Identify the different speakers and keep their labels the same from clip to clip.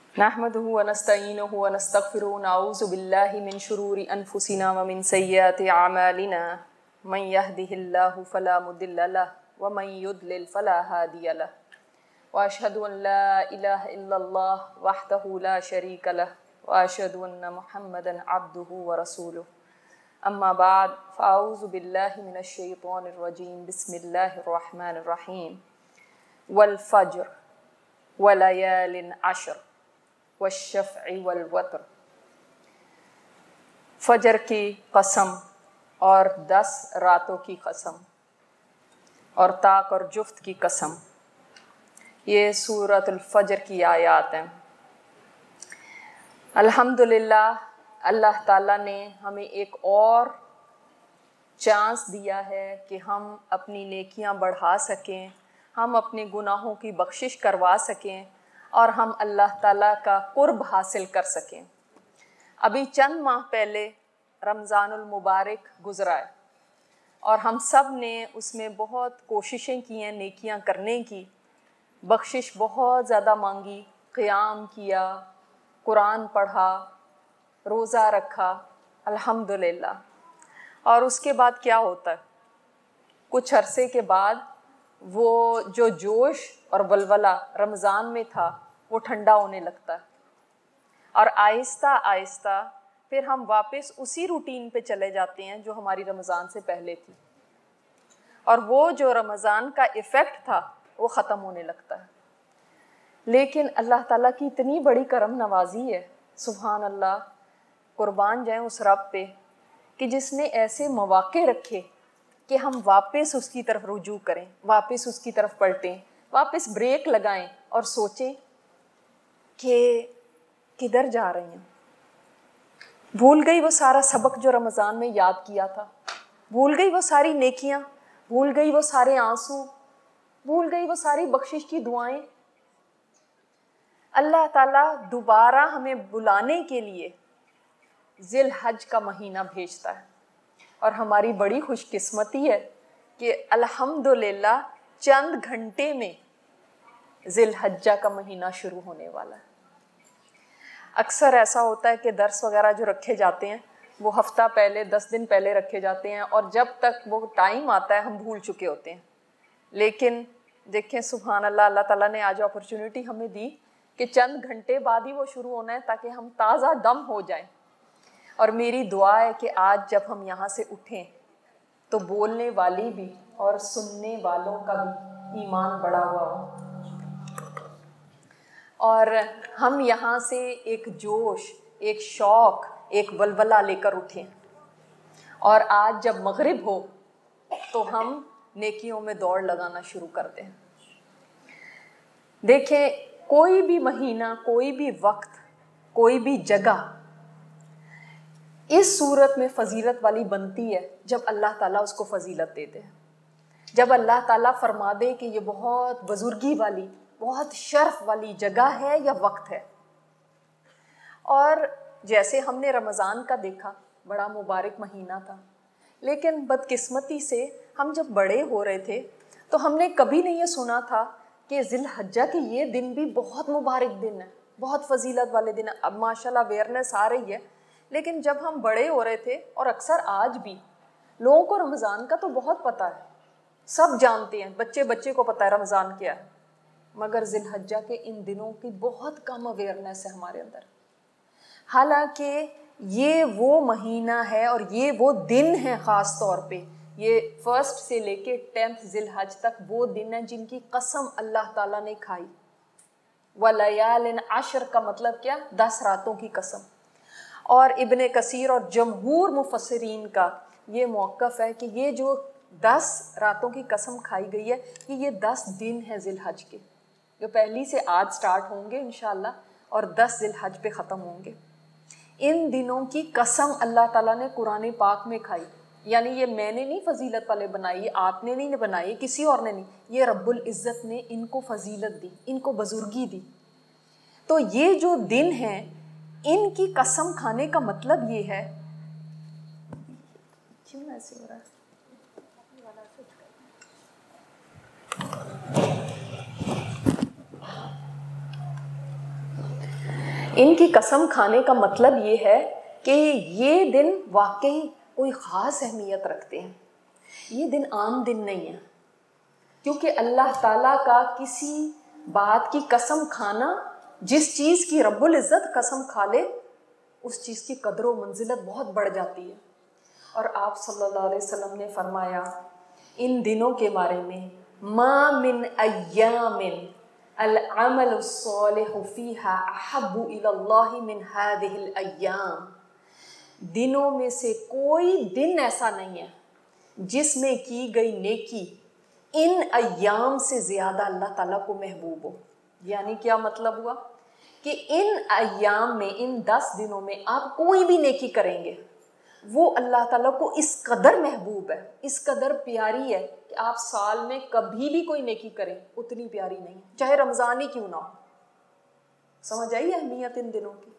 Speaker 1: नहमदुहु व नस्तईनुहु व नस्तगफिरुहु व नऊज़ु बिल्लाहि मिन शुरूरि अनफुसिना व मिन सय्यिआति अमालिना मन यहदिहिल्लाहु फला मुदिल्ल लहु व मन युद्लिल फला हादिय लहु व अशहदु अन ला इलाहा इल्लल्लाह वहदहु ला शरीका लहु व अशहदु अन्न मुहम्मदन अब्दुहु व रसूलुहु अम्मा बाद फ़अऊज़ु बिल्लाहि मिनश शैतानिर रजीम बिस्मिल्लाहिर रहमानिर रहीम वल फज्र व लयालिन अश्र वश्शफ़्इ वल वत्र। फजर की कसम और 10 रातों की कसम और ताक और जुफ्त की कसम, ये सूरतुल फजर की आयत हैं। अल्हम्दुलिल्लाह, अल्लाह ताला ने हमें एक और चांस दिया है कि हम अपनी नेकियां बढ़ा सकें, हम अपने गुनाहों की बख्शिश करवा सकें और हम अल्लाह ताला का कुर्ब हासिल कर सकें। अभी चंद माह पहले रमज़ानुल मुबारक गुज़रा है और हम सब ने उसमें बहुत कोशिशें की हैं नेकियां करने की, बख्शिश बहुत ज़्यादा मांगी, क़ियाम किया, कुरान पढ़ा, रोज़ा रखा, अल्हम्दुलिल्लाह। और उसके बाद क्या होता है, कुछ अरसे के बाद वो जो जोश और वलवला रमज़ान में था वो ठंडा होने लगता है और आहिस्ता आहिस्ता फिर हम वापस उसी रूटीन पे चले जाते हैं जो हमारी रमज़ान से पहले थी और वो जो रमज़ान का इफ़ेक्ट था वो ख़त्म होने लगता है। लेकिन अल्लाह ताला की इतनी बड़ी करम नवाजी है, सुभान अल्लाह, कुर्बान जाएं उस रब पे कि जिसने ऐसे मौक़े रखे कि हम वापस उसकी तरफ रुजू करें, वापस उसकी तरफ पलटें, वापस ब्रेक लगाएं और सोचें कि किधर जा रही हैं। भूल गई वो सारा सबक जो रमज़ान में याद किया था, भूल गई वो सारी नेकियां, भूल गई वो सारे आंसू, भूल गई वो सारी बख्शिश की दुआएं। अल्लाह ताला दोबारा हमें बुलाने के लिए ज़िल हज का महीना भेजता है और हमारी बड़ी खुशकिस्मती है कि अल्हम्दुलिल्लाह चंद घंटे में ज़िल हज्जा का महीना शुरू होने वाला है। अक्सर ऐसा होता है कि दर्स वगैरह जो रखे जाते हैं वो हफ्ता पहले 10 दिन पहले रखे जाते हैं और जब तक वो टाइम आता है हम भूल चुके होते हैं। लेकिन देखें सुभान अल्लाह, अल्लाह ताला ने आज अपॉर्चुनिटी हमें दी कि चंद घंटे बाद ही वो शुरू होना है ताकि हम ताज़ा दम हो जाएं। और मेरी दुआ है कि आज जब हम यहाँ से उठें तो बोलने वाली भी और सुनने वालों का भी ईमान बढ़ा हुआ हो और हम यहाँ से एक जोश, एक शौक़, एक वलवला लेकर उठें और आज जब मगरिब हो तो हम नेकियों में दौड़ लगाना शुरू कर दें। देखें, कोई भी महीना, कोई भी वक्त, कोई भी जगह इस सूरत में फ़जीलत वाली बनती है जब अल्लाह ताला उसको फ़जीलत दे दे, जब अल्लाह ताला फरमा दे कि ये बहुत बुज़ुर्गी वाली, बहुत शर्फ वाली जगह है या वक्त है। और जैसे हमने रमज़ान का देखा, बड़ा मुबारक महीना था, लेकिन बदकिस्मती से हम जब बड़े हो रहे थे तो हमने कभी नहीं ये सुना था कि ज़िल हज्जा के ये दिन भी बहुत मुबारक दिन है, बहुत फ़जीलत वाले दिन है। अब माशाल्लाह अवेयरनेस आ रही है, लेकिन जब हम बड़े हो रहे थे और अक्सर आज भी लोगों को रमज़ान का तो बहुत पता है, सब जानते हैं, बच्चे बच्चे को पता है रमज़ान क्या है, मगर ज़िल हज्जा के इन दिनों की बहुत कम अवेयरनेस है हमारे अंदर। हालांकि ये वो महीना है और ये वो दिन है, ख़ास तौर पे ये 1 से लेके 10 ज़िल हज तक वो दिन है जिनकी कसम अल्लाह ताला ने खाई। वलयालिन अश्र का मतलब क्या, 10 रातों की कसम। और इब्ने कसीर और जमहूर मुफस्सिरीन का ये मौक़िफ़ है कि ये जो 10 रातों की कसम खाई गई है कि ये 10 दिन है ज़िल हज के, जो पहली से आज स्टार्ट होंगे इंशाअल्लाह और 10 ज़िल हज पे ख़त्म होंगे। इन दिनों की कसम अल्लाह ताला ने कुरान पाक में खाई, यानी ये मैंने नहीं फ़जीलत वाले बनाई, आपने नहीं बनाई, किसी और ने नहीं, ये रब्बुल इज़्ज़त ने इनको फ़जीलत दी, इनको बुज़ुर्गी दी। तो ये जो दिन हैं इनकी कसम खाने का मतलब ये है, क्यों ऐसे हो रहा है, ان کی قسم کھانے کا مطلب یہ ہے کہ یہ دن واقعی کوئی خاص اہمیت رکھتے ہیں. یہ دن عام دن نہیں ہے، کیونکہ اللہ تعالیٰ کا کسی بات کی قسم کھانا، جس چیز کی رب العزت قسم کھا لے اس چیز کی قدر و منزلت بہت بڑھ جاتی ہے. اور آپ صلی اللہ علیہ وسلم نے فرمایا ان دنوں کے بارے میں، ما من ایام العمل الصالح فیہا احب الی اللہ من ہذہ الایام. دنوں میں سے کوئی دن ایسا نہیں ہے جس میں کی گئی نیکی ان ایام سے زیادہ اللہ تعالیٰ کو محبوب ہو. یعنی کیا مطلب ہوا کہ ان ایام میں، ان 10 دنوں میں آپ کوئی بھی نیکی کریں گے وہ اللہ تعالیٰ کو اس قدر محبوب ہے، اس قدر پیاری ہے کہ آپ سال میں کبھی بھی کوئی نیکی کریں اتنی پیاری نہیں، چاہے رمضان ہی کیوں نہ ہو. سمجھ آئی اہمیت ان دنوں کی،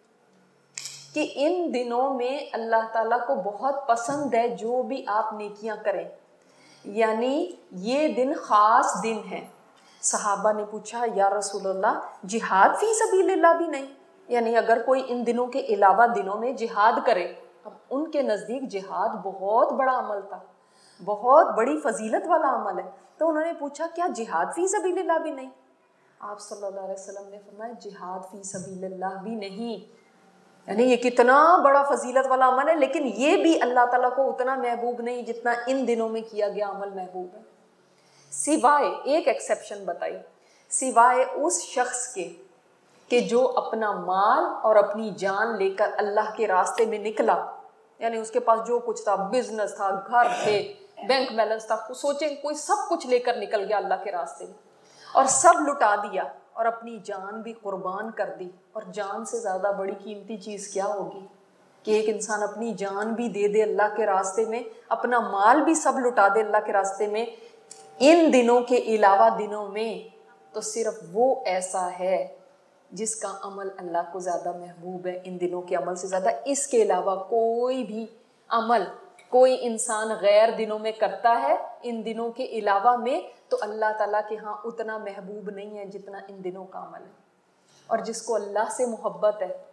Speaker 1: کہ ان دنوں میں اللہ تعالیٰ کو بہت پسند ہے جو بھی آپ نیکیاں کریں. یعنی یہ دن خاص دن ہے. صحابہ نے پوچھا یا رسول اللہ جہاد فی سبیل اللہ بھی نہیں؟ یعنی اگر کوئی ان دنوں کے علاوہ دنوں میں جہاد کرے. اب ان کے نزدیک جہاد بہت بڑا عمل تھا، بہت بڑی فضیلت والا عمل ہے. تو انہوں نے پوچھا کیا جہاد فی سبیل اللہ بھی نہیں؟ آپ صلی اللہ علیہ وسلم نے فرمایا جہاد فی سبیل اللہ بھی نہیں. یعنی یہ کتنا بڑا فضیلت والا عمل ہے، لیکن یہ بھی اللہ تعالیٰ کو اتنا محبوب نہیں جتنا ان دنوں میں کیا گیا عمل محبوب ہے. سوائے ایک ایکسیپشن بتائی، سوائے اس شخص کے کہ جو اپنا مال اور اپنی جان لے کر اللہ کے راستے میں نکلا. یعنی اس کے پاس جو کچھ تھا، بزنس تھا، گھر تھے، بینک بیلنس تھا، سوچیں کوئی سب کچھ لے کر نکل گیا اللہ کے راستے میں اور سب لٹا دیا اور اپنی جان بھی قربان کر دی. اور جان سے زیادہ بڑی قیمتی چیز کیا ہوگی کہ ایک انسان اپنی جان بھی دے دے اللہ کے راستے میں، اپنا مال بھی سب لٹا دے اللہ کے راستے میں ان دنوں کے علاوہ دنوں میں. تو صرف وہ ایسا ہے جس کا عمل اللہ کو زیادہ محبوب ہے ان دنوں کے عمل سے زیادہ. اس کے علاوہ کوئی بھی عمل کوئی انسان غیر دنوں میں کرتا ہے ان دنوں کے علاوہ میں تو اللہ تعالیٰ کے ہاں اتنا محبوب نہیں ہے جتنا ان دنوں کا عمل ہے. اور جس کو اللہ سے محبت ہے،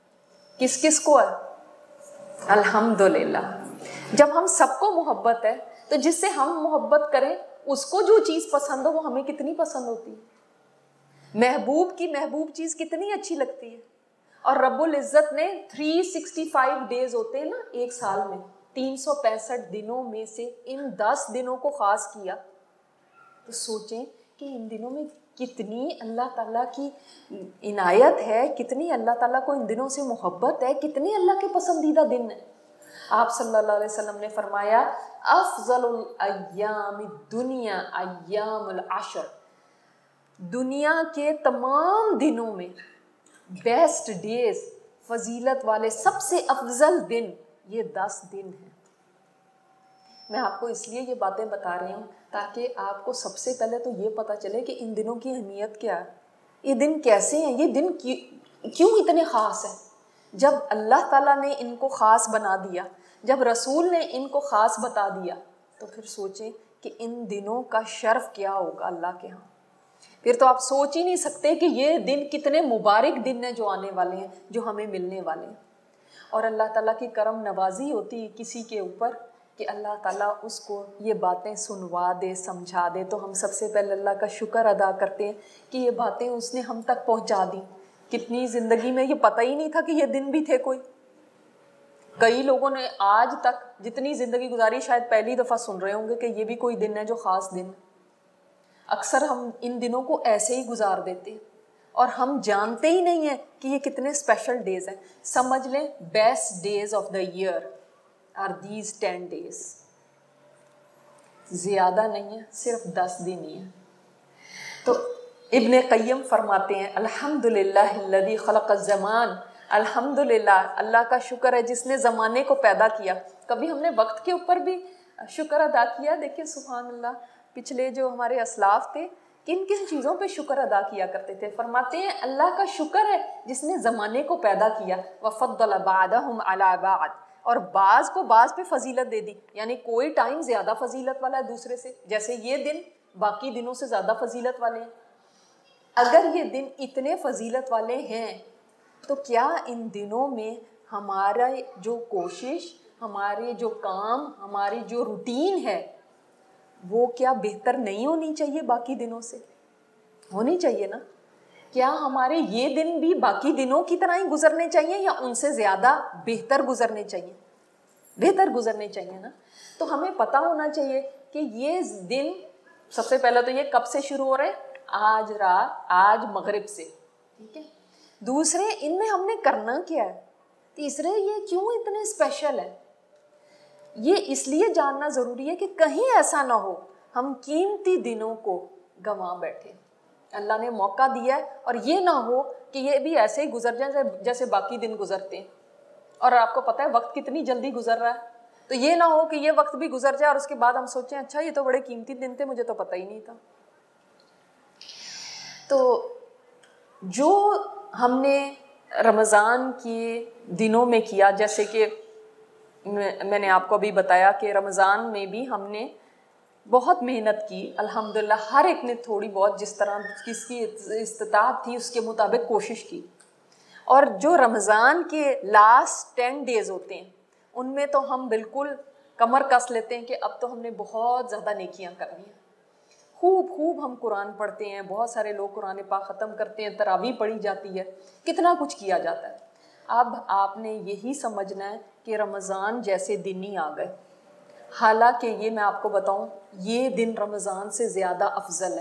Speaker 1: کس کس کو ہے؟ الحمدللہ. جب ہم سب کو محبت ہے تو جس سے ہم محبت کریں اس کو جو چیز پسند ہو وہ ہمیں کتنی پسند ہوتی ہے. محبوب کی محبوب چیز کتنی اچھی لگتی ہے. اور رب العزت نے 365 ڈیز ہوتے ہیں نا ایک سال میں، 365 دنوں میں سے ان 10 دنوں کو خاص کیا. تو سوچیں کہ ان دنوں میں کتنی اللہ تعالیٰ کی عنایت ہے، کتنی اللہ تعالیٰ کو ان دنوں سے محبت ہے، کتنے اللہ کے پسندیدہ دن ہیں. آپ صلی اللہ علیہ وسلم نے فرمایا افضل الایام الدنیا ایام العشر. دنیا کے تمام دنوں میں بیسٹ ڈیز، فضیلت والے سب سے افضل دن یہ 10 دن ہیں. میں آپ کو اس لیے یہ باتیں بتا رہی ہوں تاکہ آپ کو سب سے پہلے تو یہ پتہ چلے کہ ان دنوں کی اہمیت کیا ہے، یہ دن کیسے ہیں، یہ دن کیوں اتنے خاص ہیں. جب اللہ تعالیٰ نے ان کو خاص بنا دیا، جب رسول نے ان کو خاص بتا دیا تو پھر سوچیں کہ ان دنوں کا شرف کیا ہوگا اللہ کے ہاں. پھر تو آپ سوچ ہی نہیں سکتے کہ یہ دن کتنے مبارک دن ہیں جو آنے والے ہیں، جو ہمیں ملنے والے ہیں. اور اللہ تعالیٰ کی کرم نوازی ہوتی ہے کسی کے اوپر کہ اللہ تعالیٰ اس کو یہ باتیں سنوا دے، سمجھا دے، تو ہم سب سے پہلے اللہ کا شکر ادا کرتے ہیں کہ یہ باتیں اس نے ہم تک پہنچا دی. کتنی زندگی میں یہ پتہ ہی نہیں تھا کہ یہ دن بھی تھے. کئی لوگوں نے آج تک جتنی زندگی گزاری شاید پہلی دفعہ سن رہے ہوں گے کہ یہ بھی کوئی دن ہے جو خاص دن. اکثر ہم ان دنوں کو ایسے ہی گزار دیتے ہیں اور ہم جانتے ہی نہیں ہیں کہ یہ کتنے اسپیشل ڈیز ہیں. سمجھ لیں best days of the year are these 10 days. زیادہ نہیں ہے، صرف 10 دن ہی ہیں. تو ابن قیم فرماتے ہیں الحمدللہ الذی خلق الزمان. الحمدللہ، اللہ کا شکر ہے جس نے زمانے کو پیدا کیا. کبھی ہم نے وقت کے اوپر بھی شکر ادا کیا؟ دیکھیں سبحان اللہ، پچھلے جو ہمارے اسلاف تھے کن کن چیزوں پہ شکر ادا کیا کرتے تھے. فرماتے ہیں اللہ کا شکر ہے جس نے زمانے کو پیدا کیا. وفضل بعضهم علی بعض، اور بعض کو بعض پہ فضیلت دے دی. یعنی کوئی ٹائم زیادہ فضیلت والا ہے دوسرے سے، جیسے یہ دن باقی دنوں سے زیادہ فضیلت والے ہیں. اگر یہ دن اتنے فضیلت والے ہیں تو کیا ان دنوں میں ہمارا جو کوشش، ہمارے جو کام، ہماری جو روٹین ہے وہ کیا بہتر نہیں ہونی چاہیے باقی دنوں سے؟ ہونی چاہیے نا. کیا ہمارے یہ دن بھی باقی دنوں کی طرح ہی گزرنے چاہیے یا ان سے زیادہ بہتر گزرنے چاہیے؟ بہتر گزرنے چاہیے نا. تو ہمیں پتہ ہونا چاہیے کہ یہ دن سب سے پہلے تو یہ کب سے شروع ہو رہے ہیں؟ آج رات، آج مغرب سے. ٹھیک ہے. دوسرے ان میں ہم نے کرنا کیا ہے. تیسرے یہ کیوں اتنے اسپیشل ہے. یہ اس لیے جاننا ضروری ہے کہ کہیں ایسا نہ ہو ہم قیمتی دنوں کو گنوا بیٹھے. اللہ نے موقع دیا ہے اور یہ نہ ہو کہ یہ بھی ایسے ہی گزر جائیں جیسے باقی دن گزرتے ہیں. اور آپ کو پتہ ہے وقت کتنی جلدی گزر رہا ہے. تو یہ نہ ہو کہ یہ وقت بھی گزر جائے اور اس کے بعد ہم سوچیں اچھا یہ تو بڑے قیمتی دن تھے، مجھے تو پتہ ہی نہیں تھا. تو جو ہم نے رمضان کے دنوں میں کیا، جیسے کہ میں نے آپ کو ابھی بتایا کہ رمضان میں بھی ہم نے بہت محنت کی الحمدللہ. ہر ایک نے تھوڑی بہت جس طرح کس کی استطاعت تھی اس کے مطابق کوشش کی. اور جو رمضان کے لاسٹ 10 days ہوتے ہیں ان میں تو ہم بالکل کمر کس لیتے ہیں کہ اب تو ہم نے بہت زیادہ نیکیاں کرنی ہیں. خوب ہم قرآن پڑھتے ہیں، بہت سارے لوگ قرآن پاک ختم کرتے ہیں، تراویح پڑھی جاتی ہے، کتنا کچھ کیا جاتا ہے. اب آپ نے یہی سمجھنا ہے کہ رمضان جیسے دن ہی آ گئے. حالانکہ یہ میں آپ کو بتاؤں یہ دن رمضان سے زیادہ افضل ہے،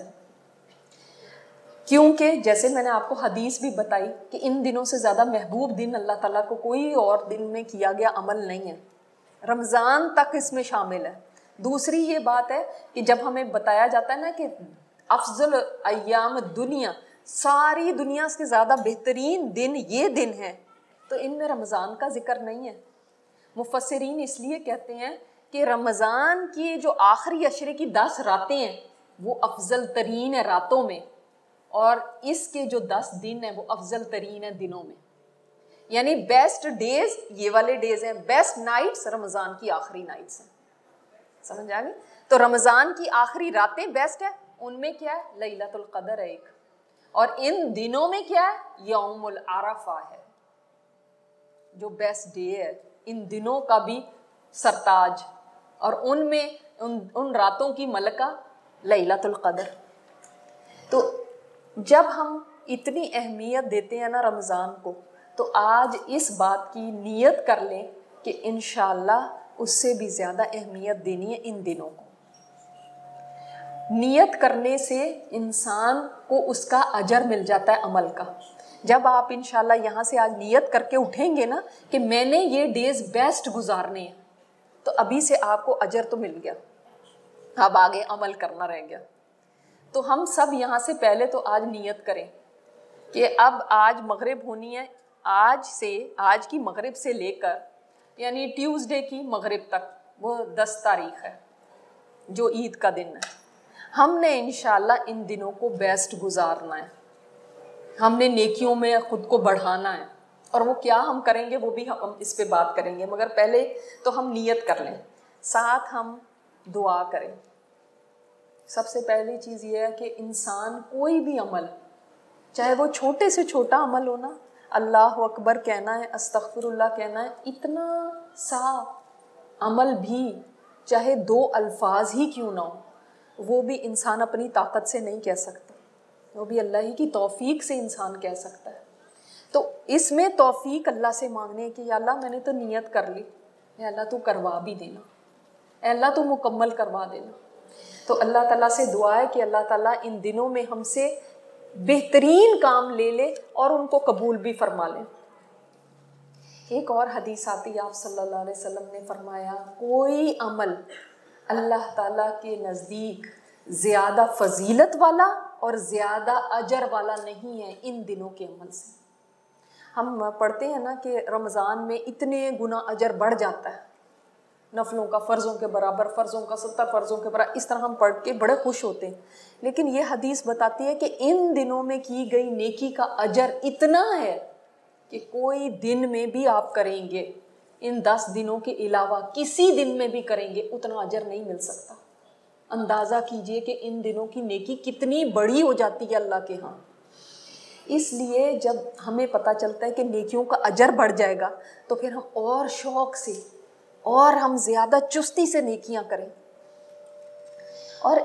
Speaker 1: کیونکہ جیسے میں نے آپ کو حدیث بھی بتائی کہ ان دنوں سے زیادہ محبوب دن اللہ تعالیٰ کو کوئی اور دن میں کیا گیا عمل نہیں ہے. رمضان تک اس میں شامل ہے. دوسری یہ بات ہے کہ جب ہمیں بتایا جاتا ہے نا کہ افضل ایام دنیا، ساری دنیا سے زیادہ بہترین دن یہ دن ہے، تو ان میں رمضان کا ذکر نہیں ہے. مفسرین اس لیے کہتے ہیں کہ رمضان کی جو آخری عشرے کی 10 راتیں ہیں وہ افضل ترین ہے راتوں میں، اور اس کے جو 10 دن ہیں وہ افضل ترین ہیں دنوں میں. یعنی بیسٹ ڈیز یہ والے ڈیز ہیں، بیسٹ نائٹس رمضان کی آخری نائٹس ہیں. سمجھ آ گئی؟ تو رمضان کی آخری راتیں بیسٹ ہیں، ان میں کیا ہے؟ لیلۃ القدر ہے ایک. اور ان دنوں میں کیا ہے؟ یوم العرفہ ہے جو بیسٹ ڈے ہے. ان دنوں کا بھی سرتاج، اور ان میں ان راتوں کی ملکہ لیلۃ القدر. تو جب ہم اتنی اہمیت دیتے ہیں نا رمضان کو، تو آج اس بات کی نیت کر لیں کہ انشاءاللہ اس سے بھی زیادہ اہمیت دینی ہے ان دنوں کو. نیت کرنے سے انسان کو اس کا اجر مل جاتا ہے عمل کا. جب آپ انشاءاللہ یہاں سے آج نیت کر کے اٹھیں گے نا کہ میں نے یہ ڈیز بیسٹ گزارنے ہیں، تو ابھی سے آپ کو اجر تو مل گیا، اب آگے عمل کرنا رہ گیا. تو ہم سب یہاں سے پہلے تو آج نیت کریں کہ اب آج مغرب ہونی ہے، آج کی مغرب سے لے کر یعنی ٹیوزڈے کی مغرب تک، وہ 10 تاریخ ہے جو عید کا دن ہے. ہم نے انشاءاللہ ان دنوں کو بیسٹ گزارنا ہے. ہم نے نیکیوں میں خود کو بڑھانا ہے، اور وہ کیا ہم کریں گے وہ بھی ہم اس پہ بات کریں گے. مگر پہلے تو ہم نیت کر لیں، ساتھ ہم دعا کریں. سب سے پہلی چیز یہ ہے کہ انسان کوئی بھی عمل، چاہے وہ چھوٹے سے چھوٹا عمل ہونا، اللہ اکبر کہنا ہے، استغفر اللہ کہنا ہے، اتنا سا عمل بھی چاہے 2 الفاظ ہی کیوں نہ ہو، وہ بھی انسان اپنی طاقت سے نہیں کہہ سکتا، وہ بھی اللہ ہی کی توفیق سے انسان کہہ سکتا ہے. تو اس میں توفیق اللہ سے مانگنے کہ یا اللہ میں نے تو نیت کر لی، اے اللہ تو کروا بھی دینا، اے اللہ تو مکمل کروا دینا. تو اللہ تعالیٰ سے دعا ہے کہ اللہ تعالیٰ ان دنوں میں ہم سے بہترین کام لے لے اور ان کو قبول بھی فرما لے. ایک اور حدیث آتی، آپ صلی اللہ علیہ وسلم نے فرمایا کوئی عمل اللہ تعالیٰ کے نزدیک زیادہ فضیلت والا اور زیادہ اجر والا نہیں ہے ان دنوں کے عمل سے. ہم پڑھتے ہیں نا کہ رمضان میں اتنے گنا اجر بڑھ جاتا ہے، نفلوں کا فرضوں کے برابر، فرضوں کا 70 فرضوں کے برابر، اس طرح ہم پڑھ کے بڑے خوش ہوتے ہیں. لیکن یہ حدیث بتاتی ہے کہ ان دنوں میں کی گئی نیکی کا اجر اتنا ہے کہ کوئی دن میں بھی آپ کریں گے، ان 10 دنوں کے علاوہ کسی دن میں بھی کریں گے اتنا اجر نہیں مل سکتا. اندازہ کیجئے کہ ان دنوں کی نیکی کتنی بڑی ہو جاتی ہے اللہ کے ہاں. اس لیے جب ہمیں پتہ چلتا ہے کہ نیکیوں کا اجر بڑھ جائے گا تو پھر ہم اور شوق سے اور ہم زیادہ چستی سے نیکیاں کریں. اور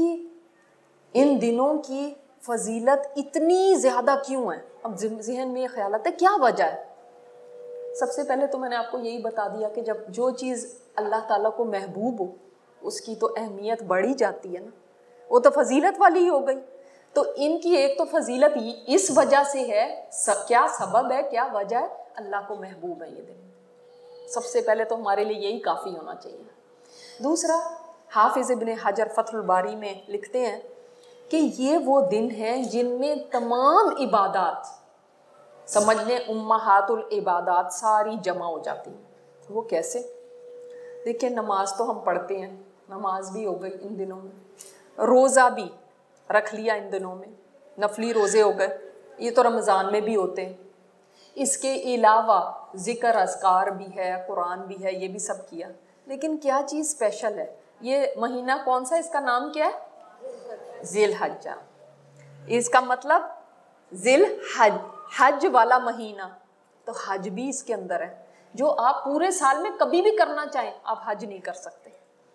Speaker 1: ان دنوں کی فضیلت اتنی زیادہ کیوں ہے؟ اب ذہن میں یہ خیال آتا ہے کیا وجہ ہے؟ سب سے پہلے تو میں نے آپ کو یہی بتا دیا کہ جب جو چیز اللہ تعالیٰ کو محبوب ہو اس کی تو اہمیت بڑھ ہی جاتی ہے نا, وہ تو فضیلت والی ہی ہو گئی. تو ان کی ایک تو فضیلت اس وجہ سے ہے, کیا سبب ہے, کیا وجہ ہے؟ اللہ کو محبوب ہے یہ دن. سب سے پہلے تو ہمارے لیے یہی کافی ہونا چاہیے. دوسرا, حافظ ابن حجر فتح الباری میں لکھتے ہیں کہ یہ وہ دن ہیں جن میں تمام عبادات, سمجھ لیں امہات العبادات, ساری جمع ہو جاتی ہیں. وہ کیسے؟ دیکھیں, نماز تو ہم پڑھتے ہیں, نماز بھی ہو گئی ان دنوں میں, روزہ بھی رکھ لیا ان دنوں میں, نفلی روزے ہو گئے, یہ تو رمضان میں بھی ہوتے ہیں. اس کے علاوہ ذکر اذکار بھی ہے, قرآن بھی ہے, یہ بھی سب کیا. لیکن کیا چیز اسپیشل ہے؟ یہ مہینہ کون سا, اس کا نام کیا ہے؟ ذی الحجہ. اس کا مطلب ذی الحج, حج والا مہینہ. تو حج بھی اس کے اندر ہے, جو آپ پورے سال میں کبھی بھی کرنا چاہیں آپ حج نہیں کر سکتے.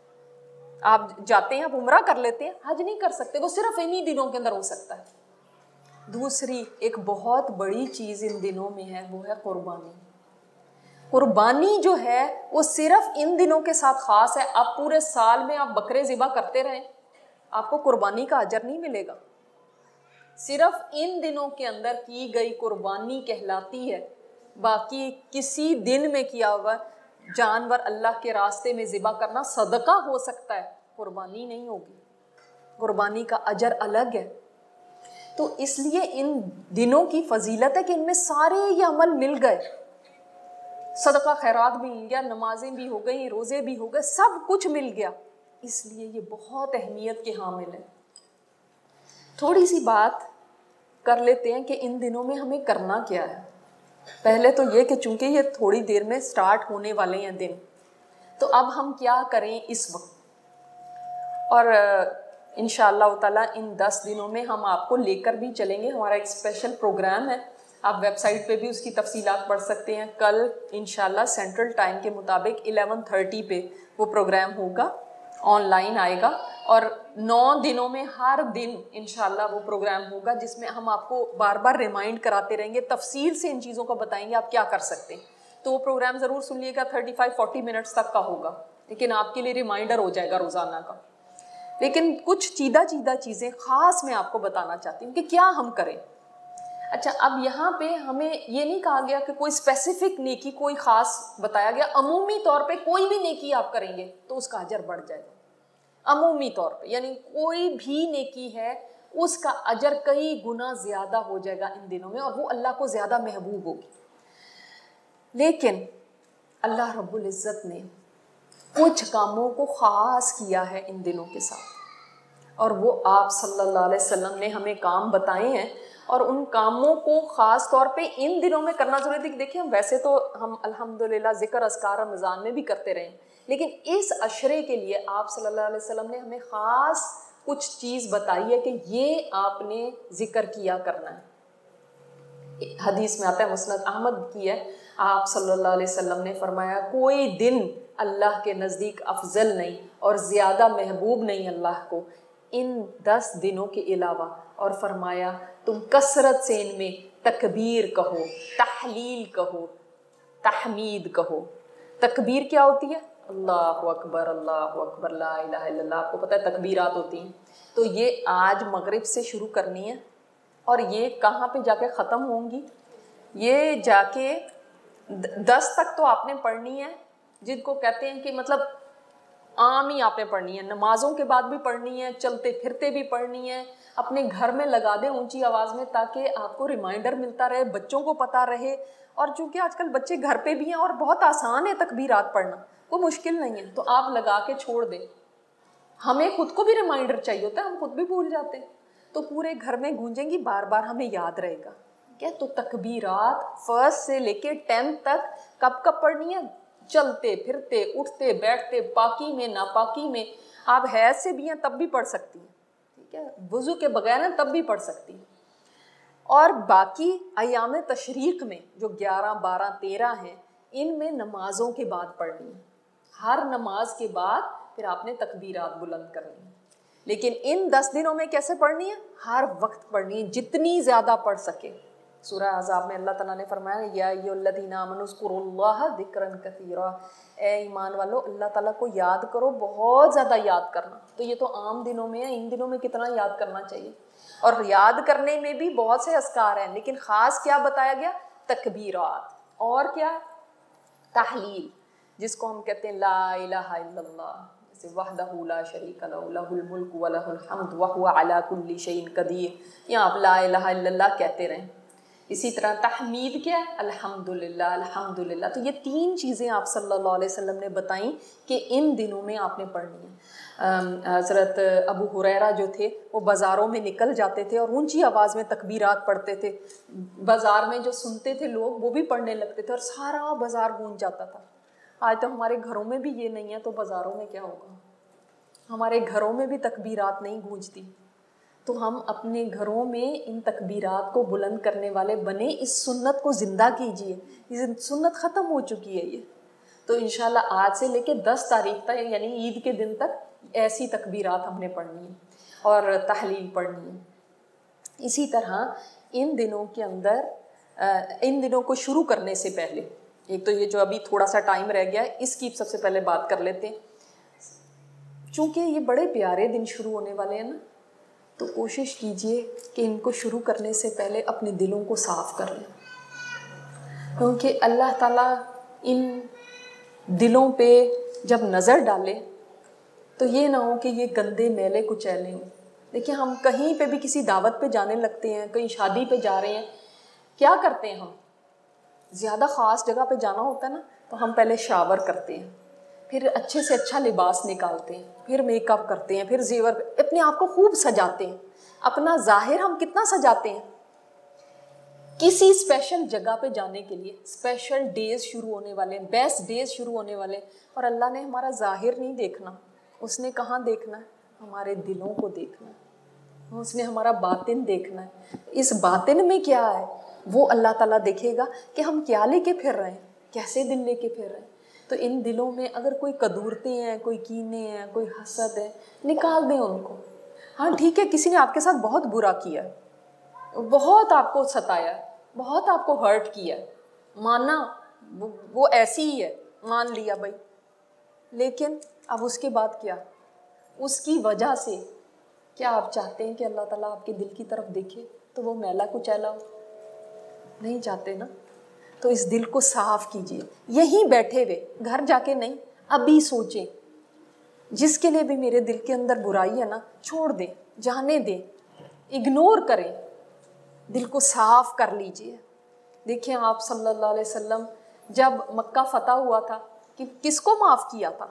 Speaker 1: آپ جاتے ہیں, آپ عمرہ کر لیتے ہیں, حج نہیں کر سکتے, وہ صرف انہی دنوں کے اندر ہو سکتا ہے. دوسری ایک بہت بڑی چیز ان دنوں میں ہے, وہ ہے قربانی. قربانی جو ہے وہ صرف ان دنوں کے ساتھ خاص ہے. آپ پورے سال میں آپ بکرے ذبح کرتے رہیں, آپ کو قربانی کا اجر نہیں ملے گا. صرف ان دنوں کے اندر کی گئی قربانی کہلاتی ہے. باقی کسی دن میں کیا ہوا جانور اللہ کے راستے میں ذبح کرنا صدقہ ہو سکتا ہے, قربانی نہیں ہوگی. قربانی کا اجر الگ ہے. تو اس لیے ان دنوں کی فضیلت ہے کہ ان میں سارے یہ عمل مل گئے. صدقہ خیرات بھی مل گیا, نمازیں بھی ہو گئی, روزے بھی ہو گئے, سب کچھ مل گیا. اس لیے یہ بہت اہمیت کے حامل ہے. تھوڑی سی بات کر لیتے ہیں کہ ان دنوں میں ہمیں کرنا کیا ہے. پہلے تو یہ کہ چونکہ یہ تھوڑی دیر میں سٹارٹ ہونے والے ہیں دن, تو اب ہم کیا کریں اس وقت. اور انشاءاللہ تعالیٰ ان 10 دنوں میں ہم آپ کو لے کر بھی چلیں گے. ہمارا ایک اسپیشل پروگرام ہے, آپ ویب سائٹ پہ بھی اس کی تفصیلات پڑھ سکتے ہیں. کل انشاءاللہ سینٹرل ٹائم کے مطابق 11:30 پہ وہ پروگرام ہوگا, آن لائن آئے گا. اور 9 دنوں میں ہر دن انشاءاللہ وہ پروگرام ہوگا جس میں ہم آپ کو بار بار ریمائنڈ کراتے رہیں گے, تفصیل سے ان چیزوں کو بتائیں گے آپ کیا کر سکتے ہیں. تو وہ پروگرام ضرور سن لیے گا, 35-40 منٹس تک کا ہوگا, لیکن آپ کے لیے ریمائنڈر ہو جائے گا روزانہ کا. لیکن کچھ چیدہ چیزیں خاص میں آپ کو بتانا چاہتی ہوں کہ کیا ہم کریں. اچھا, اب یہاں پہ ہمیں یہ نہیں کہا گیا کہ کوئی اسپیسیفک نیکی کوئی خاص بتایا گیا. عمومی طور پہ کوئی بھی نیکی آپ کریں گے تو اس کا اجر بڑھ جائے گا. عمومی طور پہ یعنی کوئی بھی نیکی ہے اس کا اجر کئی گنا زیادہ ہو جائے گا ان دنوں میں, اور وہ اللہ کو زیادہ محبوب ہوگی. لیکن اللہ رب العزت نے کچھ کاموں کو خاص کیا ہے ان دنوں کے ساتھ, اور وہ آپ صلی اللہ علیہ وسلم نے ہمیں کام بتائے ہیں. اور ان کاموں کو خاص طور پہ ان دنوں میں کرنا ضروری ہے. دیکھیں, ویسے تو ہم الحمدللہ ذکر اذکار رمضان میں بھی کرتے رہے, لیکن اس عشرے کے لیے آپ صلی اللہ علیہ وسلم نے ہمیں خاص کچھ چیز بتائی ہے کہ یہ آپ نے ذکر کیا کرنا ہے. حدیث میں آتا ہے, مسند احمد کی ہے, آپ صلی اللہ علیہ وسلم نے فرمایا کوئی دن اللہ کے نزدیک افضل نہیں اور زیادہ محبوب نہیں اللہ کو ان 10 دنوں کے علاوہ. اور فرمایا تم کثرت سے ان میں تکبیر کہو, تحلیل کہو, تحمید کہو. تکبیر کیا ہوتی ہے؟ اللہ اکبر, اللہ اکبر, لا الہ الا اللہ. آپ کو پتہ ہے تکبیرات ہوتی ہیں, تو یہ آج مغرب سے شروع کرنی ہے اور یہ کہاں پہ جا کے ختم ہوں گی؟ یہ جا کے 10 تک تو آپ نے پڑھنی ہے, جن کو کہتے ہیں کہ مطلب عام ہی آپ نے پڑھنی ہے, نمازوں کے بعد بھی پڑھنی ہے, چلتے پھرتے بھی پڑھنی ہے. اپنے گھر میں لگا دیں اونچی آواز میں تاکہ آپ کو ریمائنڈر ملتا رہے, بچوں کو پتہ رہے. اور چونکہ آج کل بچے گھر پہ بھی ہیں اور بہت آسان ہے تکبیرات پڑھنا, کوئی مشکل نہیں ہے, تو آپ لگا کے چھوڑ دیں. ہمیں خود کو بھی ریمائنڈر چاہیے ہوتا ہے, ہم خود بھی بھول جاتے ہیں, تو پورے گھر میں گونجیں گی, بار بار ہمیں یاد رہے گا. تو تکبیرات 1 سے لے کے 10 تک کب کب پڑھنی ہے؟ چلتے پھرتے, اٹھتے بیٹھتے, پاکی میں ناپاکی میں. آپ حیض سے بھی ہیں تب بھی پڑھ سکتی ہیں, ٹھیک ہے, وضو کے بغیر ہیں تب بھی پڑھ سکتی ہیں. اور باقی ایام تشریق میں جو 11, 12, 13 ہیں ان میں نمازوں کے بعد پڑھنی ہے. ہر نماز کے بعد پھر آپ نے تکبیرات بلند کرنی ہے. لیکن ان 10 دنوں میں کیسے پڑھنی ہے؟ ہر وقت پڑھنی ہے، جتنی زیادہ پڑھ سکے. سورہ احزاب میں اللہ تعالیٰ نے فرمایا یا ایھا الذین آمنوا اذکروا اللہ ذکرا کثیرا، اے ایمان والو اللہ تعالیٰ کو یاد کرو، بہت زیادہ یاد کرنا. تو یہ تو عام دنوں میں ہے، ان دنوں میں کتنا یاد کرنا چاہیے. اور یاد کرنے میں بھی بہت سے اذکار ہیں، لیکن خاص کیا بتایا گیا؟ تکبیرات. اور کیا؟ تحلیل، جس کو ہم کہتے ہیں لا الہ الا اللہ، جیسے وحدہ لا شریک لہ لہ الملک ولہ الحمد وہو علی کل شیء قدیر، یا آپ لا الہ الا اللہ کہتے رہیں. اسی طرح تحمید کیا ہے؟ الحمدللہ الحمدللہ. تو یہ 3 چیزیں آپ صلی اللہ علیہ وسلم نے بتائیں کہ ان دنوں میں آپ نے پڑھنی ہے. حضرت ابو ہریرہ جو تھے وہ بازاروں میں نکل جاتے تھے اور اونچی آواز میں تکبیرات پڑھتے تھے. بازار میں جو سنتے تھے لوگ وہ بھی پڑھنے لگتے تھے اور سارا بازار گونج جاتا تھا. آج تو ہمارے گھروں میں بھی یہ نہیں ہے تو بازاروں میں کیا ہوگا؟ ہمارے گھروں میں بھی تکبیرات نہیں گونجتی. تو ہم اپنے گھروں میں ان تکبیرات کو بلند کرنے والے بنے، اس سنت کو زندہ کیجیے. یہ سنت ختم ہو چکی ہے یہ. تو انشاءاللہ آج سے لے کے 10 تاریخ تک یعنی عید کے دن تک ایسی تکبیرات ہم نے پڑھنی ہے اور تحلیل پڑھنی ہے. اسی طرح ان دنوں کے اندر ان دنوں کو شروع کرنے سے پہلے، ایک تو یہ جو ابھی تھوڑا سا ٹائم رہ گیا ہے اس کی سب سے پہلے بات کر لیتے ہیں. چونکہ یہ بڑے پیارے دن شروع ہونے والے ہیں نا، تو کوشش کیجئے کہ ان کو شروع کرنے سے پہلے اپنے دلوں کو صاف کر لیں، کیونکہ اللہ تعالیٰ ان دلوں پہ جب نظر ڈالے تو یہ نہ ہو کہ یہ گندے میلے کچیلے ہوں. دیکھیں ہم کہیں پہ بھی کسی دعوت پہ جانے لگتے ہیں، کہیں شادی پہ جا رہے ہیں، کیا کرتے ہیں ہم؟ زیادہ خاص جگہ پہ جانا ہوتا ہے نا تو ہم پہلے شاور کرتے ہیں، پھر اچھے سے اچھا لباس نکالتے ہیں، پھر میک اپ کرتے ہیں، پھر زیور، اپنے آپ کو خوب سجاتے ہیں. اپنا ظاہر ہم کتنا سجاتے ہیں. کسی اسپیشل جگہ پہ جانے کے لیے اسپیشل ڈیز شروع ہونے والے ہیں، بیسٹ ڈیز شروع ہونے والے ہیں، اور اللہ نے ہمارا ظاہر نہیں دیکھنا. اس نے کہاں دیکھنا ہے؟ ہمارے دلوں کو دیکھنا ہے. اس نے ہمارا باطن دیکھنا ہے. اس باطن میں کیا ہے وہ اللہ تعالیٰ دیکھے گا کہ ہم کیا لے کے پھر رہے ہیں، کیسے دل لے کے پھر رہے ہیں. تو ان دلوں میں اگر کوئی کدورتے ہیں، کوئی کینے ہیں، کوئی حسد ہے، نکال دیں ان کو. ہاں ٹھیک ہے، کسی نے آپ کے ساتھ بہت برا کیا، بہت آپ کو ستایا، بہت آپ کو ہرٹ کیا، ماننا وہ ایسی ہی ہے، مان لیا بھائی. لیکن اب اس کے بعد کیا؟ اس کی وجہ سے کیا آپ چاہتے ہیں کہ اللہ تعالیٰ آپ کے دل کی طرف دیکھے تو وہ میلا کچیلا ہو؟ نہیں چاہتے نا. تو اس دل کو صاف کیجیے، یہیں بیٹھے ہوئے، گھر جا کے نہیں، ابھی سوچیں جس کے لیے بھی میرے دل کے اندر برائی ہے نا، چھوڑ دیں، جانے دیں، اگنور کریں، دل کو صاف کر لیجیے. دیکھیں آپ صلی اللہ علیہ وسلم جب مکہ فتح ہوا تھا کہ کس کو معاف کیا تھا؟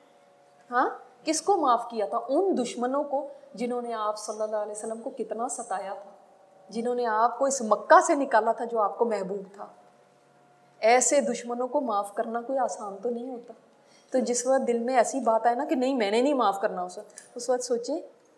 Speaker 1: ہاں کس کو معاف کیا تھا؟ ان دشمنوں کو جنہوں نے آپ صلی اللہ علیہ وسلم کو کتنا ستایا تھا، جنہوں نے آپ کو اس مکہ سے نکالا تھا جو آپ کو محبوب تھا. ایسے دشمنوں کو معاف کرنا کوئی آسان تو نہیں ہوتا. تو جس وقت دل میں ایسی بات آئے نا کہ نہیں میں نے نہیں معاف کرنا، اس وقت سوچیں